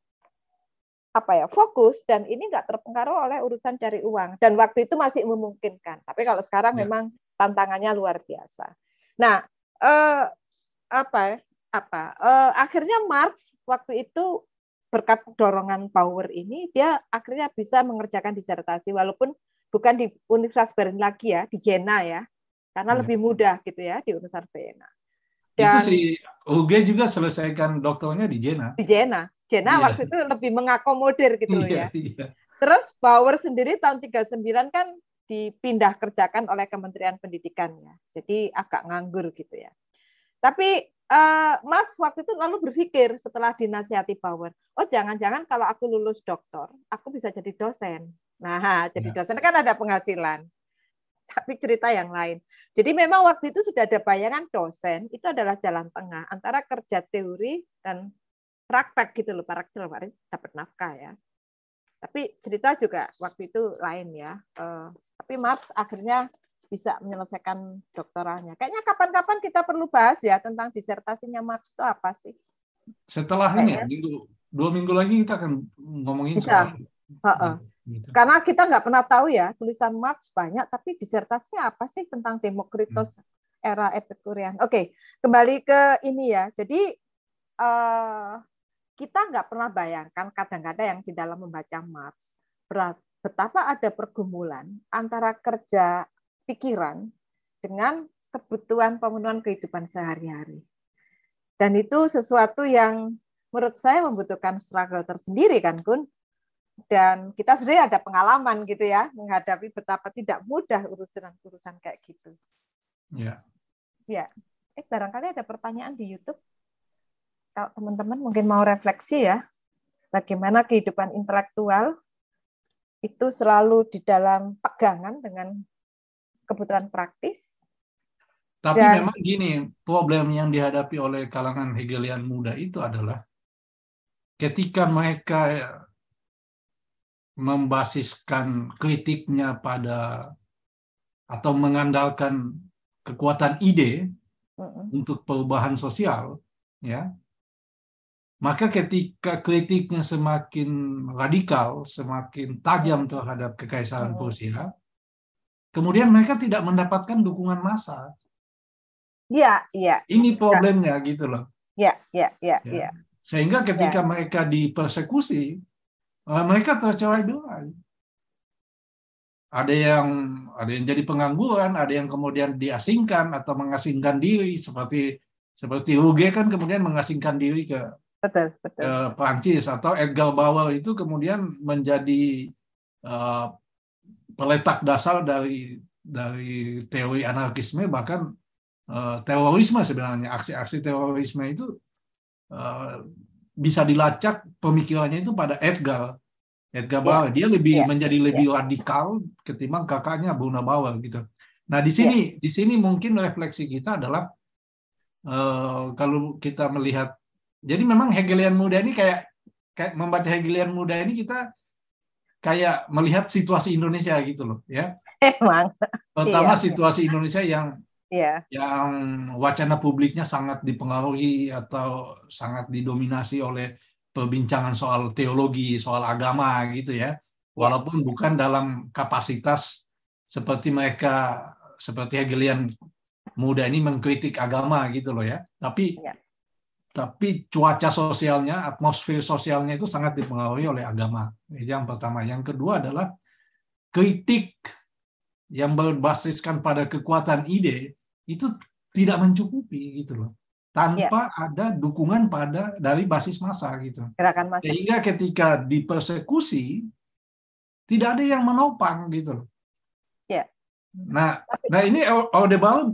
apa ya fokus dan ini nggak terpengaruh oleh urusan cari uang dan waktu itu masih memungkinkan. Tapi kalau sekarang ya. Memang tantangannya luar biasa. Nah, eh, apa apa eh, akhirnya Marx waktu itu berkat dorongan Bauer ini dia akhirnya bisa mengerjakan disertasi walaupun bukan di Universitas Bern lagi ya, di Jena ya, karena ya. Lebih mudah gitu ya di Universitas Jena. Dan, itu si Huge juga selesaikan doktornya di Jena. Di Jena. Jena yeah. waktu itu lebih mengakomodir gitu loh yeah, ya. Yeah. Terus Bauer sendiri tahun tiga puluh sembilan kan dipindah kerjakan oleh Kementerian Pendidikan ya. Jadi agak nganggur gitu ya. Tapi uh, Marx waktu itu lalu berpikir setelah dinasihati Bauer, oh jangan-jangan kalau aku lulus doktor, aku bisa jadi dosen. Nah, jadi yeah. dosen kan ada penghasilan. Tapi cerita yang lain. Jadi memang waktu itu sudah ada bayangan dosen itu adalah jalan tengah antara kerja teori dan praktek gitu loh, praktek dapat nafkah ya. Tapi cerita juga waktu itu lain ya. Uh, tapi Marx akhirnya bisa menyelesaikan doktoralnya. Kayaknya kapan-kapan kita perlu bahas ya tentang disertasinya Marx itu apa sih? Setelah Kayaknya. ini, minggu, dua minggu lagi kita akan ngomongin bisa. soal. Uh-uh. Gitu. Karena kita nggak pernah tahu ya tulisan Marx banyak, tapi disertasinya apa sih tentang Demokritos hmm. era Epikurian? Oke, kembali ke ini ya. Jadi uh, kita nggak pernah bayangkan kadang-kadang yang di dalam membaca Marx betapa ada pergumulan antara kerja pikiran dengan kebutuhan pemenuhan kehidupan sehari-hari. Dan itu sesuatu yang menurut saya membutuhkan struggle tersendiri kan, Kun? Dan kita sendiri ada pengalaman gitu ya menghadapi betapa tidak mudah urusan-urusan kayak gitu. Ya. Ya. Eh barangkali ada pertanyaan di YouTube. Kalau teman-teman mungkin mau refleksi ya, bagaimana kehidupan intelektual itu selalu di dalam pegangan dengan kebutuhan praktis Tapi Dan memang gini, problem yang dihadapi oleh kalangan Hegelian muda itu adalah ketika mereka membasiskan kritiknya pada atau mengandalkan kekuatan ide mm-mm, untuk perubahan sosial, ya, maka ketika kritiknya semakin radikal, semakin tajam mm-mm, terhadap kekaisaran mm-mm. Prusia, kemudian mereka tidak mendapatkan dukungan massa. Iya, iya, Ini Kak. problemnya gitu loh. Iya, iya, iya, Ya. iya, Sehingga iya. ketika mereka dipersekusi, eh, mereka tercerai berai. Ada yang ada yang jadi pengangguran, ada yang kemudian diasingkan atau mengasingkan diri seperti seperti Ruge kan kemudian mengasingkan diri ke, Betul, ke betul. Prancis, atau Edgar Bauer itu kemudian menjadi uh, peletak dasar dari dari teori anarkisme, bahkan uh, terorisme sebenarnya. Aksi-aksi terorisme itu uh, bisa dilacak pemikirannya itu pada Edgar Edgar Iya, Bauer. Dia lebih iya, menjadi iya, lebih radikal ketimbang kakaknya Bruno Bauer gitu. Nah, di iya. sini di sini mungkin refleksi kita adalah uh, kalau kita melihat, jadi memang Hegelian muda ini kayak kayak membaca Hegelian muda ini kita kayak melihat situasi Indonesia gitu loh, ya. Emang, Pertama iya, situasi Indonesia yang iya, yang wacana publiknya sangat dipengaruhi atau sangat didominasi oleh perbincangan soal teologi, soal agama gitu ya. iya, Walaupun bukan dalam kapasitas seperti mereka, seperti Hegelian muda ini mengkritik agama gitu loh ya. Tapi iya, tapi cuaca sosialnya, atmosfer sosialnya itu sangat dipengaruhi oleh agama. Itu yang pertama. Yang kedua adalah kritik yang berbasiskan pada kekuatan ide itu tidak mencukupi gitu loh, iya. tanpa ada dukungan pada dari basis massa gitu, Gerakan massa. sehingga ketika dipersekusi tidak ada yang menopang gitu loh. Iya. Nah, Tapi, nah ini Orde Baru,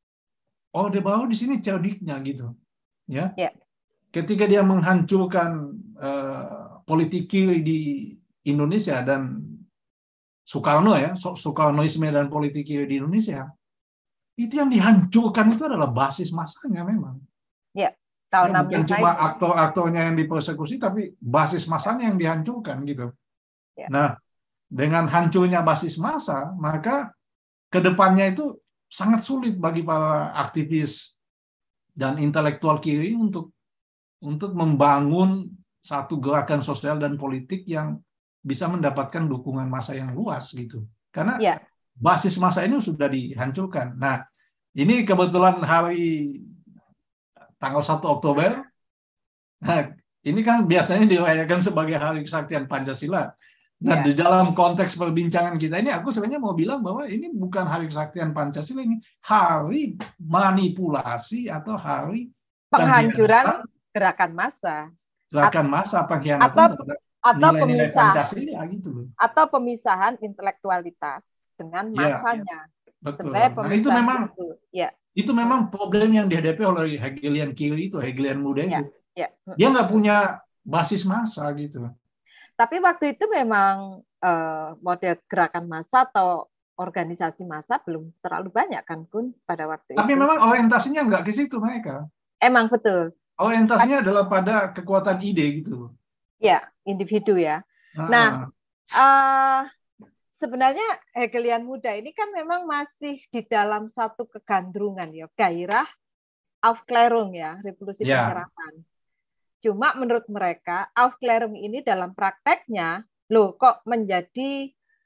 Orde Baru di sini cerdiknya gitu, ya. iya, Ketika dia menghancurkan uh, politik kiri di Indonesia dan Soekarno ya, Soekarnoisme dan politik kiri di Indonesia, itu yang dihancurkan itu adalah basis masanya memang. iya. Tahun Ya, bukan enam puluh lima cuma itu. aktor-aktornya yang dipersekusi, tapi basis masanya yang dihancurkan gitu. Iya, Nah, dengan hancurnya basis massa, maka kedepannya itu sangat sulit bagi para aktivis dan intelektual kiri untuk untuk membangun satu gerakan sosial dan politik yang bisa mendapatkan dukungan massa yang luas gitu. Karena iya. basis massa ini sudah dihancurkan. Nah, ini kebetulan hari tanggal satu Oktober. Nah, ini kan biasanya dirayakan sebagai Hari Kesaktian Pancasila. Nah, Iya. di dalam konteks perbincangan kita ini, aku sebenarnya mau bilang bahwa ini bukan Hari Kesaktian Pancasila, ini hari manipulasi atau hari Penghancuran pengkhianatan gerakan massa. gerakan massa, pengkhianatan Atau terhadap atau nilai-nilai pemisah Pancasila gitu loh. atau pemisahan intelektualitas dengan Ya, massanya. betul. Sebenarnya Nah, itu pemisahan memang itu. Ya. itu memang problem yang dihadapi oleh Hegelian kiri itu, Hegelian muda Ya. itu. Ya. Dia nggak punya basis massa gitu. Tapi waktu itu memang eh, model gerakan massa atau organisasi massa belum terlalu banyak kan Kun pada waktu Tapi itu. memang orientasinya nggak ke situ mereka. Emang betul. Orientasinya adalah pada kekuatan ide gitu. Ya, individu ya. Nah, Nah, eh, sebenarnya Hegelian muda ini kan memang masih di dalam satu kegandrungan ya, gairah Aufklärung ya, revolusi ya, pencerahan. Cuma menurut mereka Aufklärung ini dalam prakteknya loh kok menjadi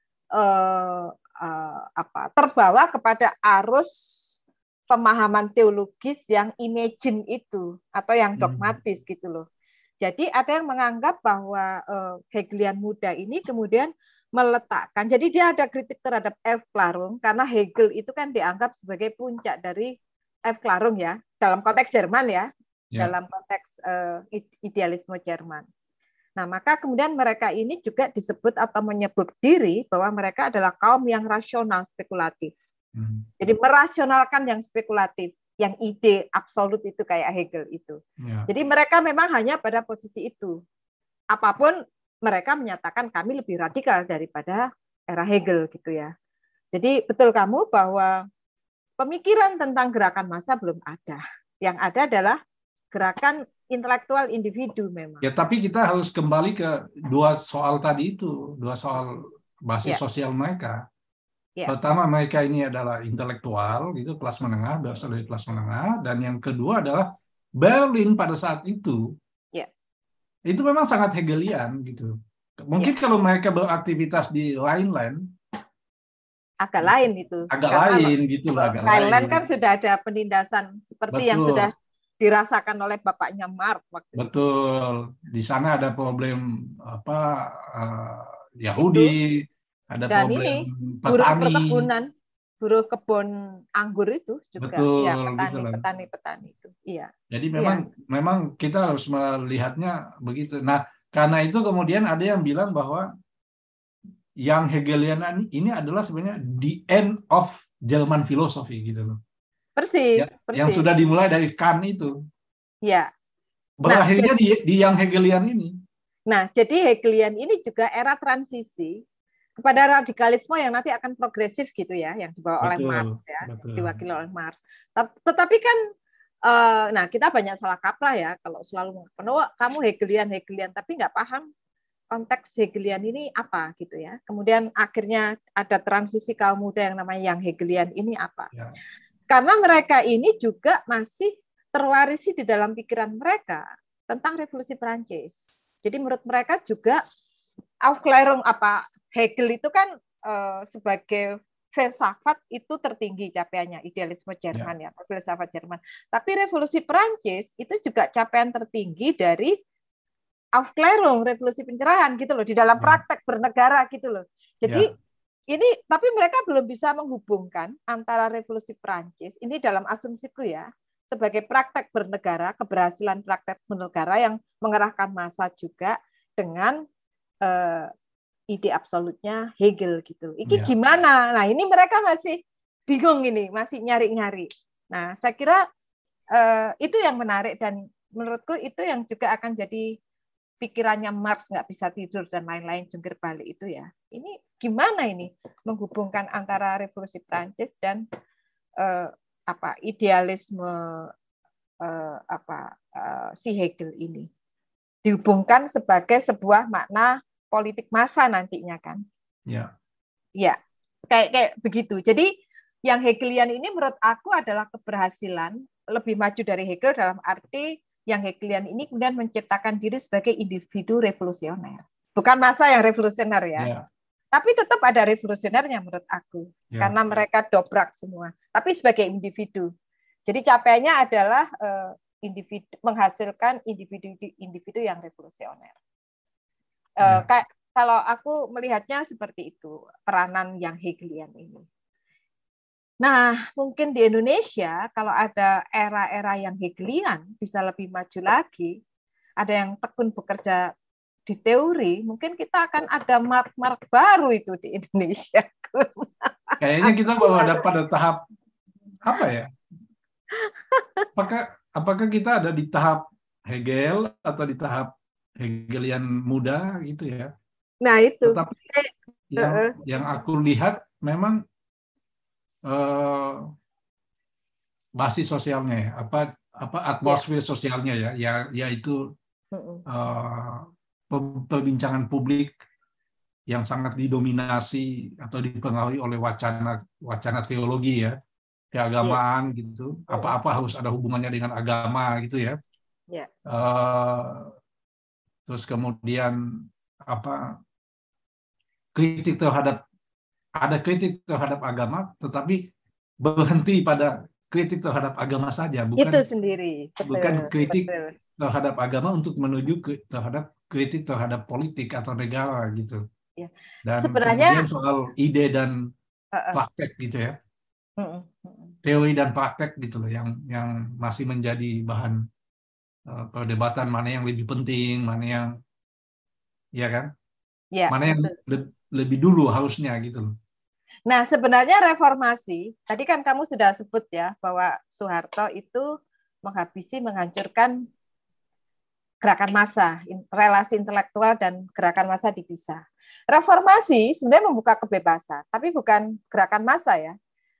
eh, eh, apa terbawa kepada arus pemahaman teologis yang imagine itu atau yang dogmatis gitu loh. Jadi ada yang menganggap bahwa eh, Hegelian muda ini kemudian meletakkan, jadi dia ada kritik terhadap Aufklärung karena Hegel itu kan dianggap sebagai puncak dari Aufklärung ya, dalam konteks Jerman ya, ya. dalam konteks uh, idealisme Jerman. Nah, maka kemudian mereka ini juga disebut atau menyebut diri bahwa mereka adalah kaum yang rasional spekulatif. Hmm. Jadi merasionalkan yang spekulatif, yang ide absolut itu kayak Hegel itu. Ya. Jadi mereka memang hanya pada posisi itu. Apapun mereka menyatakan kami lebih radikal daripada era Hegel gitu ya. Jadi betul kamu bahwa pemikiran tentang gerakan massa belum ada. Yang ada adalah gerakan intelektual individu memang. Ya, tapi kita harus kembali ke dua soal tadi itu, dua soal basis Ya. sosial mereka. Ya. Pertama, mereka ini adalah intelektual, gitu, kelas menengah, berasal dari kelas menengah, dan yang kedua adalah Berlin pada saat itu, Ya. itu memang sangat Hegelian, gitu. Mungkin Ya. kalau mereka beraktivitas di Rhineland, agak lain itu. agak Karena lain, gitu lah, agak Thailand lain. kan sudah ada penindasan seperti Betul. yang sudah dirasakan oleh bapaknya Marx waktu itu. Betul. Di sana ada problem apa uh, Yahudi, Itu. ada Dan problem ini buruh petani. perkebunan, buruh kebun anggur itu juga, Betul, ya gitu petani, lah. petani, petani itu, iya. Jadi memang Iya. memang kita harus melihatnya begitu. Nah, karena itu kemudian ada yang bilang bahwa yang Hegelian ini adalah sebenarnya the end of Jerman philosophy gitu loh. Ya, Persis, yang persis. sudah dimulai dari Kant itu. Ya. Berakhirnya nah, di, di yang Hegelian ini. Nah, jadi Hegelian ini juga era transisi kepada radikalisme yang nanti akan progresif gitu ya, yang dibawa oleh Betul, Marx ya, betul. diwakili oleh Marx. Tetapi kan, nah kita banyak salah kaprah ya kalau selalu mengatakan, kamu Hegelian Hegelian, tapi nggak paham konteks Hegelian ini apa gitu ya. Kemudian akhirnya ada transisi kaum muda yang namanya yang Hegelian ini apa? Ya. Karena mereka ini juga masih terwarisi di dalam pikiran mereka tentang revolusi Prancis. Jadi menurut mereka juga Aufklärung apa Hegel itu kan eh, sebagai filsafat itu tertinggi capaiannya, idealisme Jerman ya, ya filsafat Jerman. Tapi revolusi Prancis itu juga capaian tertinggi dari Aufklärung, revolusi pencerahan gitu loh, di dalam praktek ya. Bernegara gitu loh. Jadi ya. Ini tapi mereka belum bisa menghubungkan antara revolusi Prancis ini dalam asumsiku ya, sebagai praktek bernegara, keberhasilan praktek bernegara yang mengerahkan massa juga dengan eh, ide absolutnya Hegel gitu. Ini ya. Gimana? Nah, ini mereka masih bingung ini, masih nyari-nyari. Nah, saya kira eh, itu yang menarik dan menurutku itu yang juga akan jadi pikirannya Marx nggak bisa tidur dan lain-lain jungkir balik itu ya. Ini gimana ini menghubungkan antara revolusi Prancis dan eh, apa idealisme eh, apa eh, si Hegel ini dihubungkan sebagai sebuah makna politik massa nantinya kan? Ya. Ya, kayak kayak begitu. Jadi yang Hegelian ini menurut aku adalah keberhasilan lebih maju dari Hegel dalam arti yang Hegelian ini kemudian menciptakan diri sebagai individu revolusioner. Bukan massa yang revolusioner ya. Yeah. Tapi tetap ada revolusionernya menurut aku. Yeah. Karena mereka dobrak semua. Tapi sebagai individu. Jadi capaiannya adalah uh, individu menghasilkan individu-individu yang revolusioner. Uh, yeah. Kayak kalau aku melihatnya seperti itu, peranan yang Hegelian ini. Nah, mungkin di Indonesia kalau ada era-era yang Hegelian bisa lebih maju lagi, ada yang tekun bekerja di teori, mungkin kita akan ada mark-mark baru itu di Indonesia. Kayaknya kita baru ada pada tahap apa ya? Apakah apakah kita ada di tahap Hegel atau di tahap Hegelian muda gitu ya? Nah itu. Tetapi yang, uh-uh. yang aku lihat memang Uh, basis sosialnya ya, apa apa atmosfer yeah. sosialnya ya, ya yaitu uh, perbincangan publik yang sangat didominasi atau dipengaruhi oleh wacana wacana teologi ya, keagamaan yeah. gitu, apa-apa harus ada hubungannya dengan agama gitu ya. Yeah. Uh, terus kemudian apa kritik terhadap ada kritik terhadap agama, tetapi berhenti pada kritik terhadap agama saja, bukan itu sendiri, betul, bukan kritik betul. terhadap agama untuk menuju ke, terhadap kritik terhadap politik atau negara gitu. Ya. Dan sebenarnya kemudian soal ide dan uh-uh. praktek gitu ya, uh-uh. teori dan praktek gitu loh, yang yang masih menjadi bahan uh, perdebatan mana yang lebih penting, mana yang ya kan, ya, mana yang le- lebih dulu harusnya gitu loh. Nah, sebenarnya reformasi, tadi kan kamu sudah sebut ya, bahwa Soeharto itu menghabisi, menghancurkan gerakan massa, relasi intelektual dan gerakan massa dipisah. Reformasi sebenarnya membuka kebebasan, tapi bukan gerakan massa ya.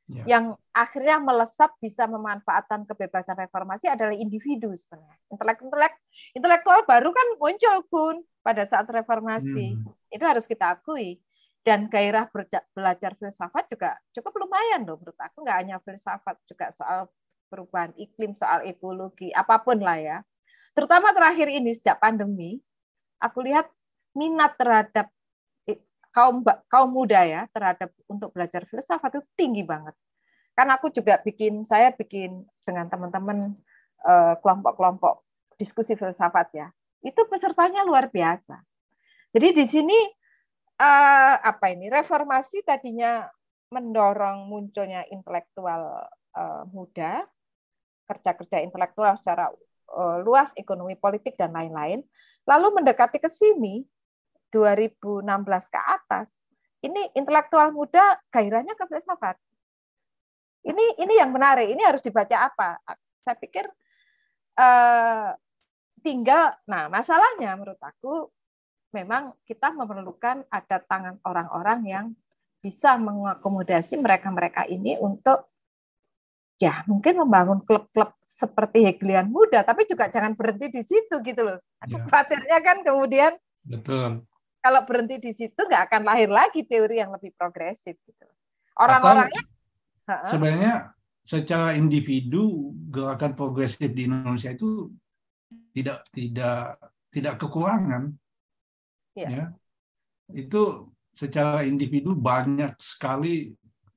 Ya. Yang akhirnya melesat bisa memanfaatkan kebebasan reformasi adalah individu sebenarnya. Intelek-intelek intelektual baru kan muncul Kun pada saat reformasi. Hmm. Itu harus kita akui. Dan gairah belajar filsafat juga cukup lumayan loh menurut aku. Nggak hanya filsafat, juga soal perubahan iklim, soal ekologi, apapun lah ya. Terutama terakhir ini sejak pandemi, aku lihat minat terhadap kaum kaum muda ya terhadap untuk belajar filsafat itu tinggi banget. Karena aku juga bikin, saya bikin dengan teman-teman eh, kelompok-kelompok diskusi filsafat ya. Itu pesertanya luar biasa. Jadi di sini eh, apa ini reformasi tadinya mendorong munculnya intelektual eh, muda, kerja-kerja intelektual secara eh, luas, ekonomi politik dan lain-lain. Lalu mendekati ke sini dua ribu enam belas ke atas, ini intelektual muda gairahnya ke filsafat. Ini ini yang menarik. Ini harus dibaca apa? Saya pikir eh, tinggal. Nah, masalahnya menurut aku memang kita memerlukan ada tangan orang-orang yang bisa mengakomodasi mereka-mereka ini untuk ya mungkin membangun klub-klub seperti Hegelian muda, tapi juga jangan berhenti di situ gitu loh. Aku Ya. khawatirnya kan kemudian Betul. kalau berhenti di situ nggak akan lahir lagi teori yang lebih progresif gitu. Atau Orang-orangnya sebenarnya secara individu gerakan progresif di Indonesia itu tidak tidak tidak kekurangan. ya. Ya. Itu secara individu banyak sekali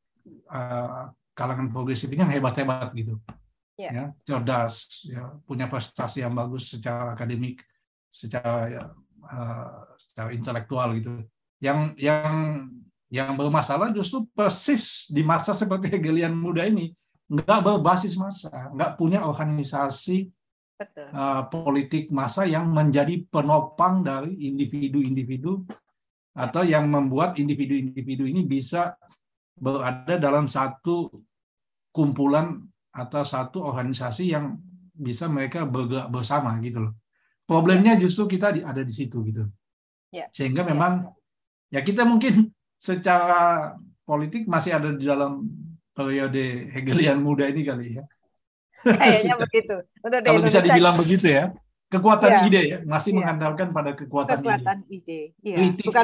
uh, kalangan progresif ini yang hebat-hebat gitu. Ya. Ya, cerdas, ya, punya prestasi yang bagus secara akademik, secara ya, uh, secara intelektual gitu. Yang yang yang bermasalah justru persis di masa seperti Hegelian muda ini, nggak berbasis massa, nggak punya organisasi Betul. uh, politik massa yang menjadi penopang dari individu-individu atau yang membuat individu-individu ini bisa berada dalam satu kumpulan atau satu organisasi yang bisa mereka bergerak bersama gitu loh. Problemnya justru kita ada di situ gitu. Ya. Sehingga memang ya. ya kita mungkin secara politik masih ada di dalam periode Hegelian muda ini kali ya. Kayaknya begitu. Untuk Kalau bisa dibilang begitu ya. Kekuatan ya. ide ya, masih ya. mengandalkan pada kekuatan, kekuatan ide. ide. Ya. Kritik. Bukan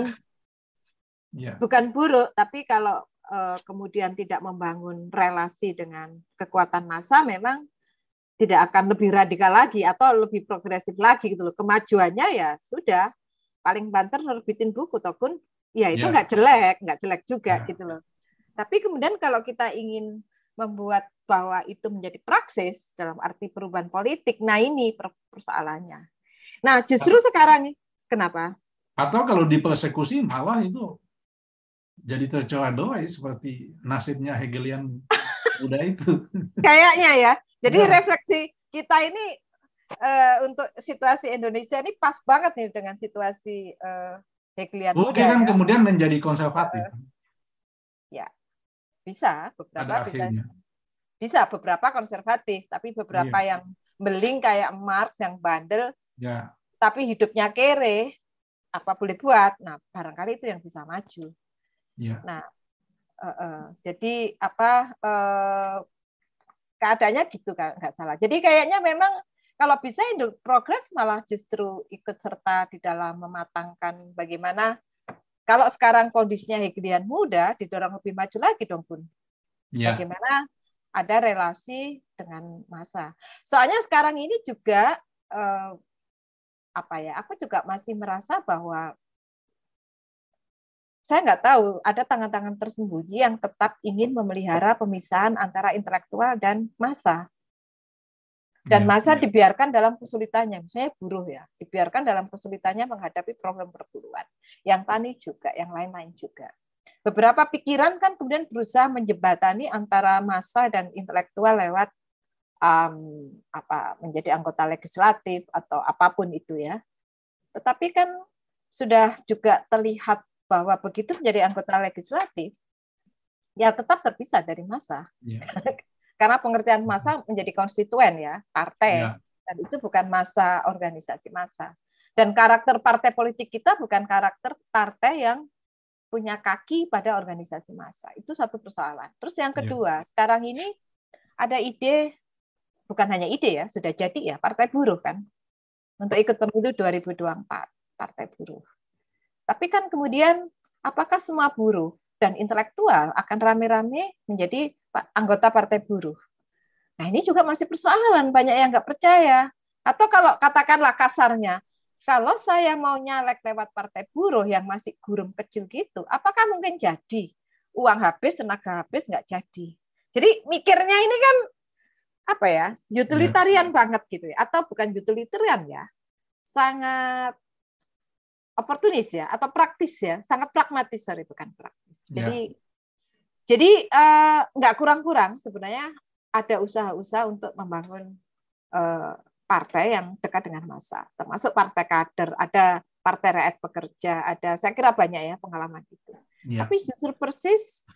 ya. bukan buruk, tapi kalau uh, kemudian tidak membangun relasi dengan kekuatan massa memang tidak akan lebih radikal lagi atau lebih progresif lagi gitu loh. Kemajuannya ya sudah paling banter nerbitin buku tokun ya itu nggak ya. jelek, nggak jelek juga ya. gitu loh. Tapi kemudian kalau kita ingin membuat bahwa itu menjadi praksis dalam arti perubahan politik, nah ini persoalannya. Nah justru atau, sekarang kenapa? Atau kalau dipersekusi malah itu jadi tercerai-berai seperti nasibnya Hegelian muda itu. Kayaknya ya. Jadi ya. refleksi kita ini uh, untuk situasi Indonesia ini pas banget nih dengan situasi uh, Hegelian muda. Mungkin kan ya. kemudian menjadi konservatif. Uh, ya, bisa beberapa bisa. Akhirnya. Bisa beberapa konservatif, tapi beberapa iya. yang beling kayak Marx yang bandel, ya. tapi hidupnya kere, apa boleh buat? Nah, barangkali itu yang bisa maju. Ya. Nah, uh, uh, jadi apa? Uh, keadaannya gitu kan, nggak salah. Jadi kayaknya memang kalau bisa Indo Progress malah justru ikut serta di dalam mematangkan bagaimana kalau sekarang kondisinya Hegelian muda didorong lebih maju lagi dong Bun. Ya. Bagaimana ada relasi dengan massa. Soalnya sekarang ini juga eh, apa ya? Aku juga masih merasa bahwa saya nggak tahu ada tangan-tangan tersembunyi yang tetap ingin memelihara pemisahan antara intelektual dan massa. Dan ya, massa ya. dibiarkan dalam kesulitannya, misalnya buruh ya, dibiarkan dalam kesulitannya menghadapi problem perburuan. Yang tani juga, yang lain-lain juga. Beberapa pikiran kan kemudian berusaha menjembatani antara massa dan intelektual lewat um, apa menjadi anggota legislatif atau apapun itu ya. Tetapi kan sudah juga terlihat bahwa begitu menjadi anggota legislatif, ya tetap terpisah dari massa. Ya. Karena pengertian massa menjadi konstituen ya, partai. Ya. Dan itu bukan massa, organisasi massa. Dan karakter partai politik kita bukan karakter partai yang punya kaki pada organisasi massa. Itu satu persoalan. Terus yang kedua, ya. sekarang ini ada ide, bukan hanya ide ya, sudah jadi ya, Partai Buruh kan, untuk ikut pemilu dua ribu dua puluh empat, Partai Buruh. Tapi kan kemudian, apakah semua buruh dan intelektual akan rame-rame menjadi anggota Partai Buruh? Nah ini juga masih persoalan, banyak yang nggak percaya. Atau kalau katakanlah kasarnya, kalau saya mau nyalek lewat Partai Buruh yang masih gurum kecil gitu, apakah mungkin jadi? Uang habis, tenaga habis, nggak jadi. Jadi mikirnya ini kan apa ya, utilitarian ya. banget gitu ya, atau bukan utilitarian ya, sangat oportunis ya, atau praktis ya, sangat pragmatis, sorry bukan praktis. Jadi, ya. jadi eh, nggak kurang-kurang sebenarnya ada usaha-usaha untuk membangun eh, partai yang dekat dengan massa, termasuk partai kader, ada partai rakyat pekerja, ada saya kira banyak ya pengalaman itu. Ya. Tapi justru persis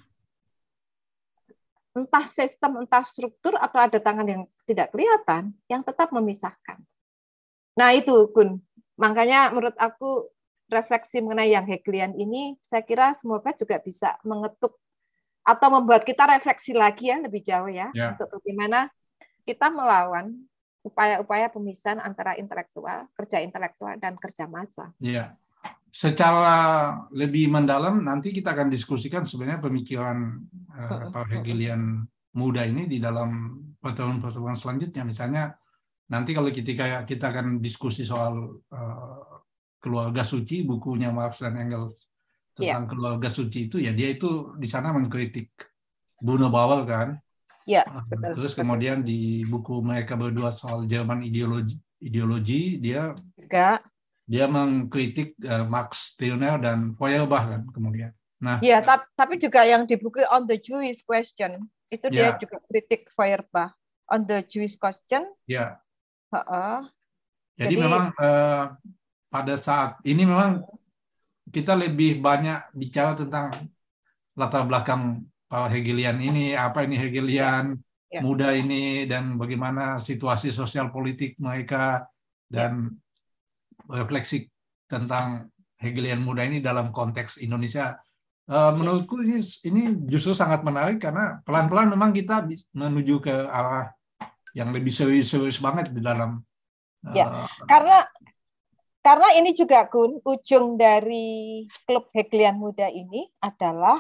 entah sistem, entah struktur atau ada tangan yang tidak kelihatan yang tetap memisahkan. Nah itu Kun, makanya menurut aku refleksi mengenai yang Hegelian ini, saya kira semoga juga bisa mengetuk atau membuat kita refleksi lagi ya lebih jauh ya, ya. Untuk bagaimana kita melawan upaya-upaya pemisahan antara intelektual, kerja intelektual, dan kerja massa. Iya. Secara lebih mendalam, nanti kita akan diskusikan sebenarnya pemikiran uh, Pak Hegelian muda ini di dalam pertemuan-pertemuan selanjutnya. Misalnya, nanti kalau kita, kita akan diskusi soal uh, keluarga suci, bukunya Marx dan Engels tentang yeah. keluarga suci itu, ya dia itu di sana mengkritik Bruno Bauer kan. Ya, betul, Terus betul. kemudian di buku mereka berdua soal Jerman ideologi, ideologi dia Enggak. dia mengkritik uh, Max Stirner dan Feuerbach kan kemudian. Nah, ya, tapi juga yang di buku On the Jewish Question itu dia ya. juga kritik Feuerbach on the Jewish Question. Ya. Uh-uh. Jadi, Jadi memang uh, pada saat ini memang kita lebih banyak bicara tentang latar belakang Pak Hegelian ini, apa ini Hegelian ya, ya. muda ini, dan bagaimana situasi sosial politik mereka, dan ya. refleksi tentang Hegelian muda ini dalam konteks Indonesia. Uh, menurutku ini, ini justru sangat menarik, karena pelan-pelan memang kita menuju ke arah yang lebih serius-serius banget di dalam. Uh, ya, karena karena ini juga Kun, ujung dari klub Hegelian muda ini adalah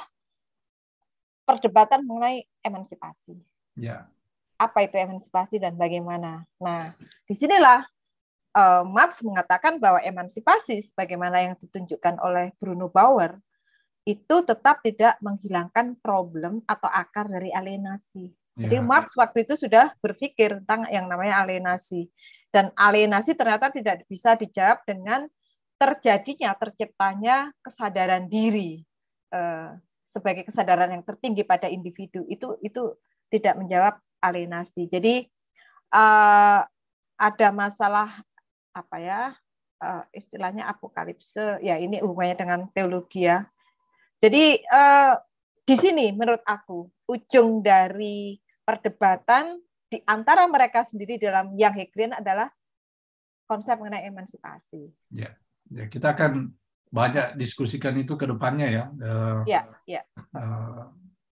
perdebatan mengenai emansipasi. Ya. Apa itu emansipasi dan bagaimana? Nah, disinilah uh, Marx mengatakan bahwa emansipasi, sebagaimana yang ditunjukkan oleh Bruno Bauer, itu tetap tidak menghilangkan problem atau akar dari alienasi. Ya. Jadi Marx waktu itu sudah berpikir tentang yang namanya alienasi. Dan alienasi ternyata tidak bisa dijawab dengan terjadinya, terciptanya kesadaran diri. Uh, sebagai kesadaran yang tertinggi pada individu, itu itu tidak menjawab alienasi. Jadi uh, ada masalah apa ya, uh, istilahnya apokalipse, ya ini hubungannya dengan teologi ya. Jadi uh, di sini menurut aku ujung dari perdebatan di antara mereka sendiri dalam yang Hegelian adalah konsep mengenai emansipasi. Ya, ya kita akan banyak diskusikan itu ke depannya ya. Uh, ya, ya. Uh,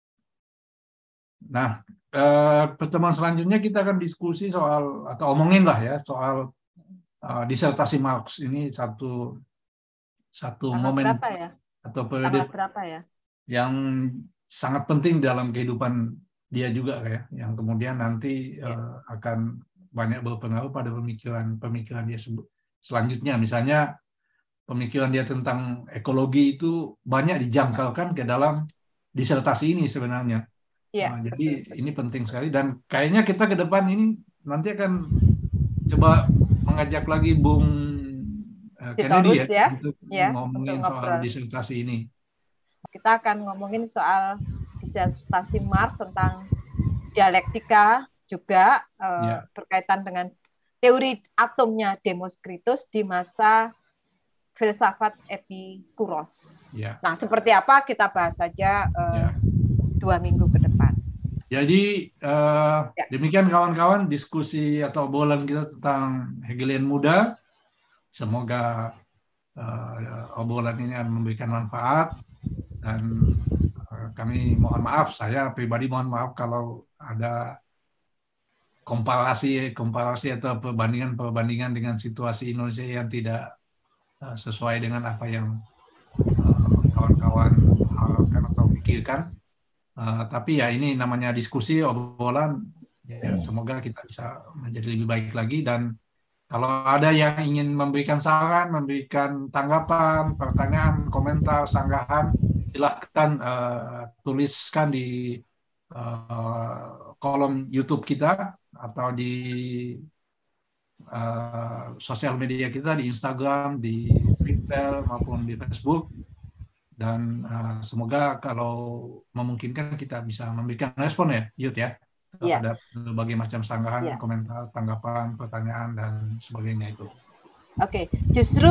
nah, uh, pertemuan selanjutnya kita akan diskusi soal, atau omongin lah ya, soal uh, disertasi Marx ini satu satu Tanggal momen berapa ya? atau periode berapa ya? yang sangat penting dalam kehidupan dia juga ya, yang kemudian nanti ya. uh, akan banyak berpengaruh pada pemikiran-pemikiran dia selanjutnya. Misalnya pemikiran dia tentang ekologi itu banyak dijangkalkan ke dalam disertasi ini sebenarnya. Ya, nah, jadi ini penting sekali, dan kayaknya kita ke depan ini nanti akan coba mengajak lagi Bung Kennedy ya, ya untuk ya, ngomongin untuk soal disertasi ini. Kita akan ngomongin soal disertasi Marx tentang dialektika juga eh, ya. berkaitan dengan teori atomnya Demoskritus di masa filsafat Epikuros. Ya. Nah, seperti apa kita bahas saja uh, ya. dua minggu ke depan. Jadi uh, ya. demikian kawan-kawan diskusi atau obrolan kita tentang Hegelian muda. Semoga uh, obrolan ini akan memberikan manfaat. Dan uh, kami mohon maaf, saya pribadi mohon maaf kalau ada komparasi komparasi atau perbandingan-perbandingan dengan situasi Indonesia yang tidak uh, sesuai dengan apa yang uh, kawan-kawan harapkan atau pikirkan. Uh, tapi ya ini namanya diskusi, obrolan. Ya, semoga kita bisa menjadi lebih baik lagi, dan kalau ada yang ingin memberikan saran, memberikan tanggapan, pertanyaan, komentar, sanggahan, silahkan uh, tuliskan di uh, kolom YouTube kita atau di uh, sosial media kita, di Instagram, di Twitter maupun di Facebook. Dan uh, semoga kalau memungkinkan kita bisa memberikan respon ya, Yud ya. Ya. Ada berbagai macam sanggahan, ya. komentar, tanggapan, pertanyaan, dan sebagainya itu. Oke, justru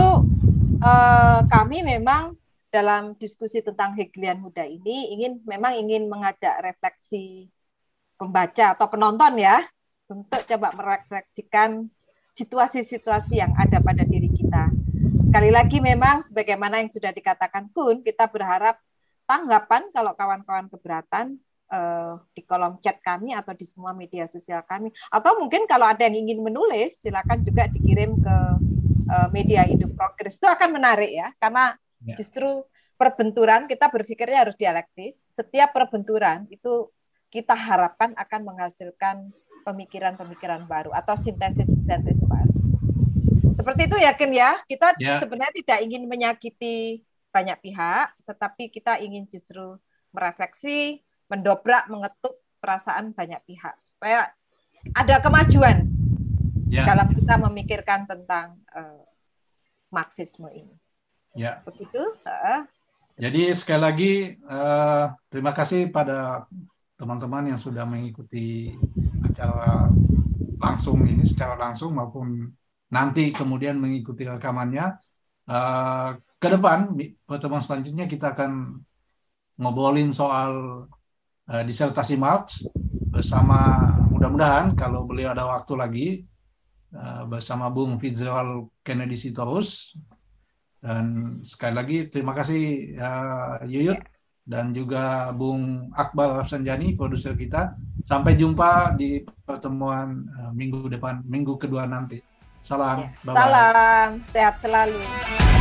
uh, kami memang dalam diskusi tentang Hegelian muda ini ingin memang ingin mengajak refleksi pembaca atau penonton ya, untuk coba merefleksikan situasi-situasi yang ada pada diri kita. Sekali lagi memang sebagaimana yang sudah dikatakan Kun, kita berharap tanggapan kalau kawan-kawan keberatan di kolom chat kami atau di semua media sosial kami, atau mungkin kalau ada yang ingin menulis silakan juga dikirim ke media Indo Progress. Itu akan menarik ya, karena ya. Justru perbenturan kita berpikirnya harus dialektis. Setiap perbenturan itu kita harapkan akan menghasilkan pemikiran-pemikiran baru atau sintesis-sintesis baru. Seperti itu ya Kim ya, kita ya. Sebenarnya tidak ingin menyakiti banyak pihak, tetapi kita ingin justru merefleksi, mendobrak, mengetuk perasaan banyak pihak supaya ada kemajuan ya. Dalam kita memikirkan tentang uh, Marxisme ini. Ya. Begitu. Uh. Jadi sekali lagi uh, terima kasih pada teman-teman yang sudah mengikuti acara langsung ini secara langsung maupun nanti kemudian mengikuti rekamannya. Uh, ke depan pertemuan selanjutnya kita akan ngobrolin soal Uh, disertasi Marx bersama, mudah-mudahan kalau beliau ada waktu lagi, uh, bersama Bung Fitzgerald Kennedy Sitorus. Dan sekali lagi terima kasih uh, Yuyut dan juga Bung Akbar Rafsanjani, produser kita. Sampai jumpa di pertemuan uh, minggu depan, minggu kedua nanti. Salam. Ya, salam, sehat selalu.